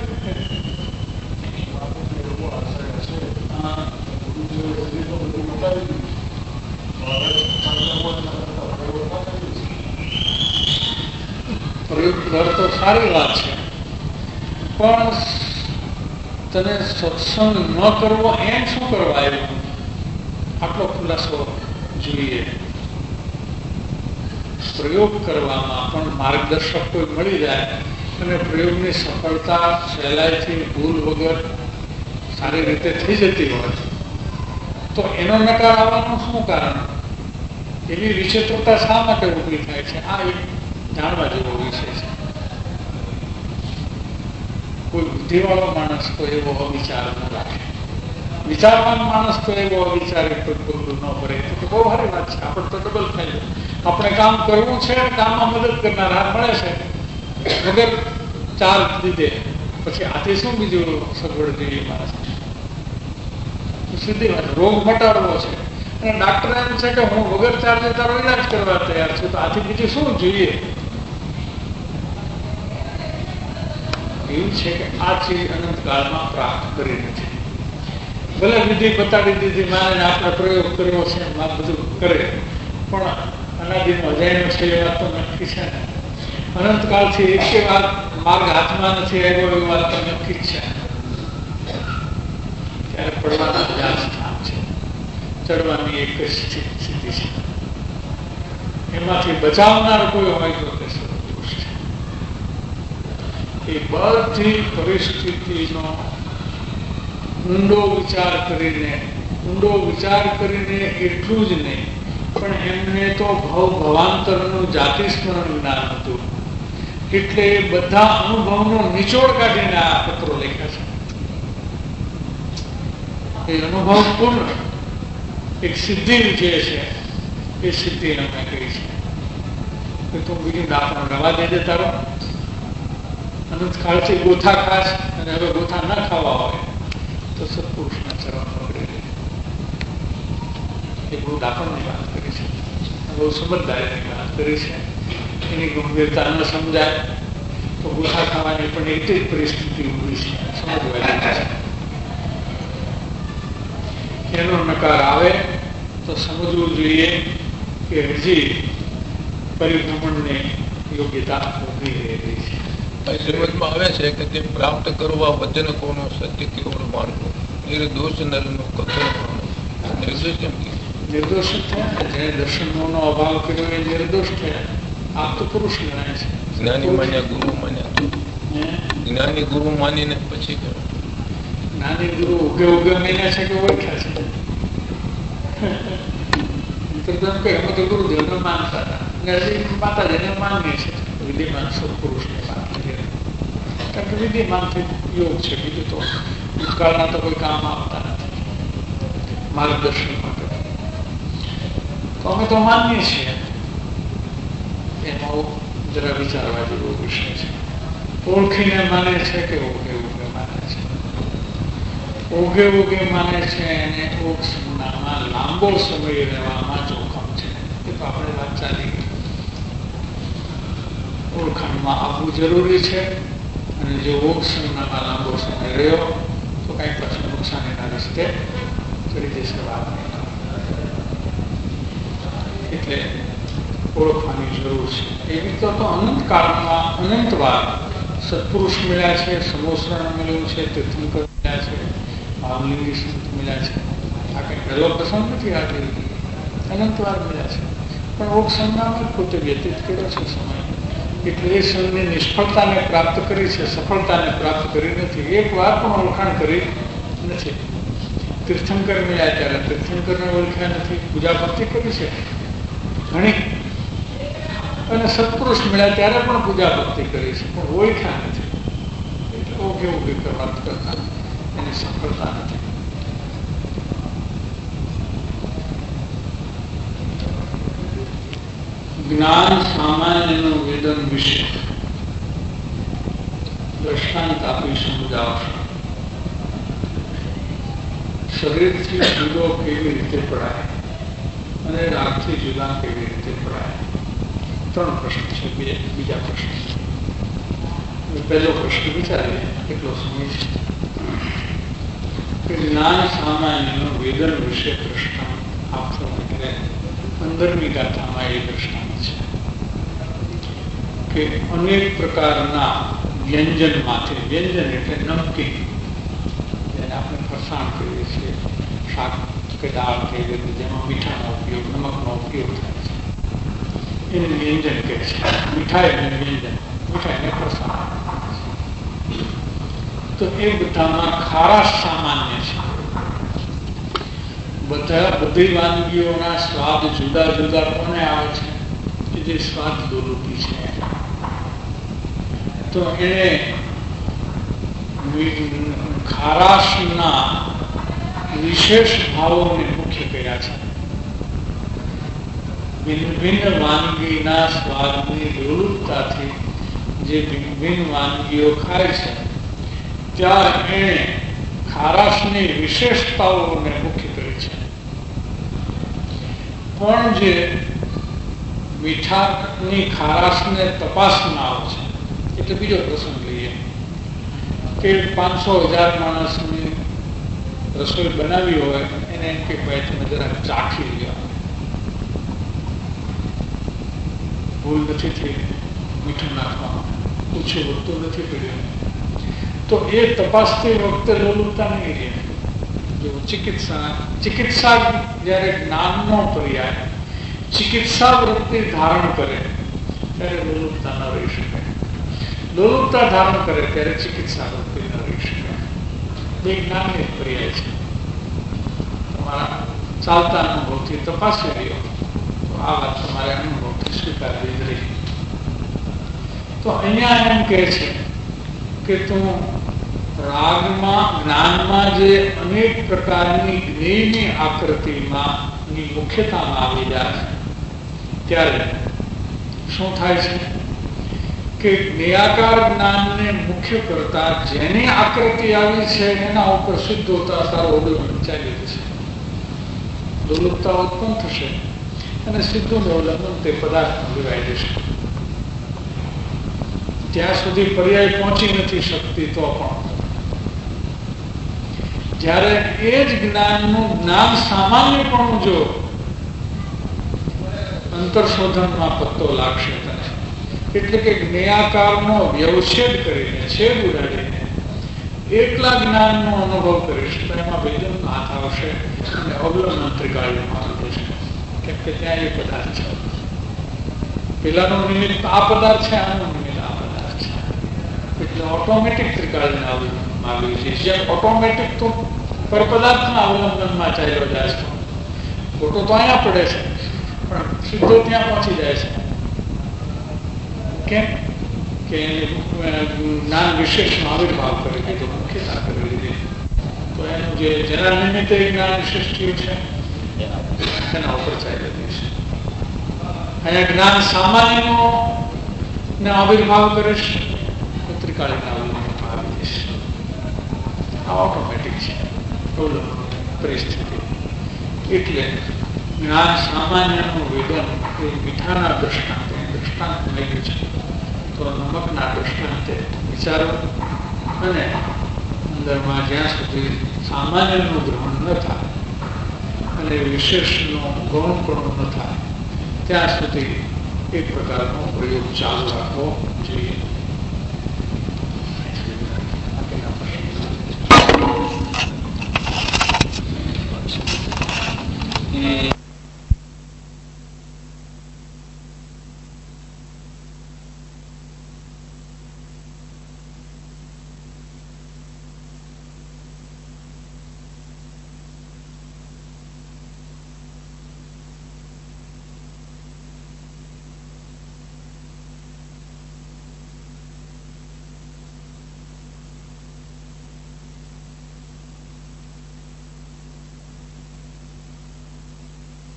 પ્રયોગ કર તો સારી વાત છે, પણ તને સત્સંગ ન કરવો એમ શું કરવા આવ્યું? આટલો ખુલાસો જોઈએ. પ્રયોગ કરવામાં પણ માર્ગદર્શક કોઈ મળી જાય અને પ્રયોગની સફળતા સહેલાઈથી ભૂલ વગર સારી રીતે થઈ જતી હોય તો એનો નકાર આવવાનું શું કારણ? એવી વિચિત્રતા શા માટે ઊભી થાય છે? આ એક જાણવા જેવો વિષય છે. કોઈ બુદ્ધિવાળો માણસ તો એવો અવિચાર ન રાખે, વિચારવાન માણસ તો એવો અવિચારે કોઈ પગલું ન ભરે તો બહુ સારી વાત છે. આપણે તો ડબલ ફાયદો. આપણે કામ કરવું છે, કામમાં મદદ કરનાર હાથ મળે છે વગર ચાર્જ દીધે, પછી આથી શું બીજું સગવડ જેવી માણસ? સીધી વાત, રોગ મટાડવો છે અને ડાક્ટર એમ છે કે હું વગર ચાર્જે તારો ઇલાજ કરવા તૈયાર છું, તો આથી બીજું શું જોઈએ? એવું છે કે આ ચીજ અનંતકાળમાં પ્રાપ્ત કરી નથી. ભલે વિધિ બતાડી દીધી, માને આપણે પ્રયોગ કર્યો છે, આ બધું કરે, પણ અનાદિનો અજાણ્યો છે એ વાત તો નક્કી છે ને. અનંતકાળથી એક વાત માર્ગ હાથમાં નથી આવ્યો એ વાત તો નક્કી જ છે. ત્યારે પડવાના હજાર સ્થાન છે, ચડવાની એક જ સ્થિતિ છે. એમાંથી બચાવનાર કોઈ હોય તો તે સત્પુરુષ છે. એ બધી પરિસ્થિતિનો ઊંડો વિચાર કરીને ઊંડો વિચાર કરીને એટલું જ નહીં, પણ એમને તો ભવ ભવાંતરનું જાતિ સ્મરણ જ્ઞાન હતું, એટલે બધા અનુભવનો નિચોડ કાઢીને આ પત્રો લખ્યા છે. એ અનુભવ પૂર્ણ એક સિદ્ધિ જે છે એ સિદ્ધિ અમે કહી છે કે તું બીજું દાખલો રવા દઈ દે તારો. અનંતકાળથી ગોથા ખાસ અને હવે ગોથા ના ખાવા હોય તો સત્પુરુષના ચરણ પકડી લે. એ બહુ દાખલની વાત કરી છે, બહુ સમજદારીની વાત કરી છે. એની ગંભીરતા ન સમજાય તો ગોથા ખાવાની પણ એટલી જ પરિસ્થિતિ ઊભી છે, સમજવાની છે. એનો નકાર આવે તો સમજવું જોઈએ કે હજી પરિભ્રમણની યોગ્યતા ઉભી રહેલી છે. શ્રીમદમાં આવે છે કે તે પ્રાપ્ત કરવા વચન કોનો સત્ય કેવળ માર્ગો નિર્દોષ નરનું કથન નિર્દોષ કેમ કે નિર્દોષ થયા. જેને દર્શનનો અભાવ કર્યો એ નિર્દોષ થયા. આપ તો પુરુષ ગણાય છે. જ્ઞાની માન્યા, ગુરુ માન્યા, જ્ઞાની ગુરુ માનીને પછી જ્ઞાની ગુરુ ઉગે ઉગે માન્યા છે કે ઓળખ્યા છે? અમે તો ગુરુદેવને માનતા હતા, માતાજીને માનીએ છીએ. વિધિમાન સત્પુરુષને માનીએ, કારણ કે વિધિમાનથી યોગ છે. બીજું તો ભૂતકાળના તો કોઈ કામ આપતા નથી માર્ગદર્શન માટે. તો અમે તો માનીએ છીએ. એમાં જરા વિચારવા જેવો વિષય છે. ઓળખીને માને છે કે ઓગે ઓગે માને છે? ઓગે ઓગે માને છે અને ઓગમાં લાંબો સમય રહેવામાં જોખમ છે. એ તો આપણે વાત ચાલી ગઈ. ઓળખાણમાં આવવું જરૂરી છે અને જો ઓગ સંજ્ઞામાં લાંબો સમય રહ્યો તો કંઈક પછી નુકસાન એના રસ્તે ચડી જશે વાત નહીં. એટલે ઓળખવાની જરૂર છે. એવી તો અનંત કાળમાં અનંત વાર સત્પુરુષ મળ્યા છે, સમોસરણ મળ્યું છે, તીર્થંકર મળ્યા છે, ભાવલિંગી સંત મળ્યા છે. આ કંઈ પહેલો પ્રસંગ નથી. આ અનંત વાર મળ્યા છે, પણ ઓગ સંજ્ઞામાં પોતે વ્યતીત કર્યો છે સમય. એટલે એ સંઘની નિષ્ફળતાને પ્રાપ્ત કરી છે, સફળતાને પ્રાપ્ત કરી નથી. એક વાર પણ ઓળખાણ કરી નથી. તીર્થંકર મળ્યા ત્યારે તીર્થંકરને ઓળખ્યા નથી. પૂજા ભક્તિ કરી છે ઘણી, અને સત્પુરુષ મળ્યા ત્યારે પણ પૂજા ભક્તિ કરી છે, પણ ઓળખ્યા નથી. એટલે ઓગે ઓગે કરવા કરતા એની સફળતા નથી. જ્ઞાન સામાન્યનું વેદન વિશે દ્રષ્ટાંત આપી સમજાવશે. શરીરથી જુદો કેવી રીતે પડાય અને રાગથી જુદા કેવી રીતે પડાય. ત્રણ પ્રશ્ન છે. બીજા પ્રશ્ન પહેલો પ્રશ્ન વિચારીએ કેટલો સમય છે. કે જ્ઞાન સામાન્યનું વેદન વિશે દ્રષ્ટાંત આપશો એટલે પંદરમી ગાથામાં એ દ્રષ્ટાંત છે કે અનેક પ્રકારના વ્યંજનમાંથી, વ્યંજન એટલે નમકીન, જેને આપણે ફરસાણ કરીએ છીએ, શાક કે દાળ કે જેમાં મીઠાનો ઉપયોગ, નમકનો ઉપયોગ થાય છે, એને વ્યંજન કહે છે. મીઠાઈ અને વ્યંજન, મીઠાઈને ફરસાણ. તો એ બધામાં ખારાશ સામાન્ય છે. બધા બધી વાનગીઓના સ્વાદ જુદા જુદા કોને આવે છે? કે જે સ્વાદ દોલુપી છે. તો એને ખારાશના વિશેષ ભાવોને મુખ્ય કર્યા છે. ભિન્ન ભિન્ન વાનગીના સ્વાદની લોલુપતાથી જે ભિન્ન ભિન્ન વાનગીઓ ખાય છે ત્યાં એણે ખારાશની વિશેષતાઓને મુખ્ય કરી છે. પણ જે મીઠાની ખારાશને તપાસનાર છે, એટલે બીજો પ્રસંગ લઈએ કે પાંચસો હજાર માણસની રસોઈ બનાવી હોય એને એમ કે ભાઈ તમે જરા ચાખી લ્યો, ભૂલ નથી થઈ, મીઠું નાખવામાં ઓછું વધતું નથી પડ્યું, તો એ તપાસતી વખતે લોલુપતા નહીં રહે. જો ચિકિત્સા ચિકિત્સા જયારે જ્ઞાનનો પર્યાય ચિકિત્સા વૃત્તિ ધારણ કરે ત્યારે લોલુપતા ન રહી શકે. લોલુપતા ધારણ કરે ત્યારે ચિકિત્સા વૃત્તિ ન રહી શકે. બે જ્ઞાનનો પર્યાય છે. તમારા ચાલતા અનુભવથી તપાસી રહ્યો તો આ વાત તમારે અનુભવથી સ્વીકારવી જ રહી. તો અહીંયા એમ કહે છે કે તું રાગમાં, જ્ઞાનમાં જે અનેક પ્રકારની જ્ઞેયની આકૃતિમાં ની મુખ્યતામાં આવી જાય ત્યારે શું થાય છે કે જ્ઞેયાકાર જ્ઞાનને મુખ્ય કરતા જેની આકૃતિ આવી છે એના ઉપર સિદ્ધ હોતા સારો અવલંબન ચાલી જશે. દુર્લભતા ઉત્પન્ન થશે અને સિદ્ધુનું અવલંબન તે પદાર્થમાં લેવાઈ જશે. ત્યાં સુધી પર્યાય પહોંચી નથી શકતી તો પણ જ્યારે એ જ જ્ઞાનનું જ્ઞાન સામાન્યપણું જો અંતરશોધનમાં પત્તો લાગશે તને, એટલે કે જ્ઞેયાકારનો વ્યવચ્છેદ કરીને, છેદ ઉડાડીને એકલા જ્ઞાનનો અનુભવ કરીશ તો એમાં વેદનનો હાથ આવશે અને અવલંબન ત્રિકાળીમાં આવી જશે. કેમ કે ત્યાં એ પદાર્થ છે. પેલાનું નિમિત્ત આ પદાર્થ છે, આનું નિમિત્ત આ પદાર્થ છે. એટલે ઓટોમેટિક ત્રિકાળીના અવલંબનમાં આવી છે. જેમ ઓટોમેટિક તો પર પદાર્થના અવલંબનમાં ચાલ્યો જાય છે. ખોટો તો અહીંયા પડે છે પણ સીધો ત્યાં પહોંચી જાય છે. કેમ કે જ્ઞાન વિશેષનો આવિર્ભાવ કરી દીધો, મુખ્યતા કરી દીધી. તો એનું જે જેના નિમિત્તે જ્ઞાન વિશેષ થયું છે એના ઉપર ચાલી છે. અહીંયા જ્ઞાન સામાન્યનો ને આવિર્ભાવ કરે છે, ત્રિકાળીના અવલંબનમાં આવી જશે. આ ઓટોમેટિક છે પરિસ્થિતિ. એટલે જ્ઞાન સામાન્યનું વેદન એ મીઠાના દ્રષ્ટાંત દ્રષ્ટાંત લઈ છે. તો તો નમકના દૃષ્ટાંતે વિચારો અને અંદરમાં જ્યાં સુધી સામાન્યનું ગ્રહણ ન થાય અને વિશેષનો ગૌણ પણ ન થાય ત્યાં સુધી એક પ્રકારનો પ્રયોગ ચાલુ રાખવો જોઈએ. એ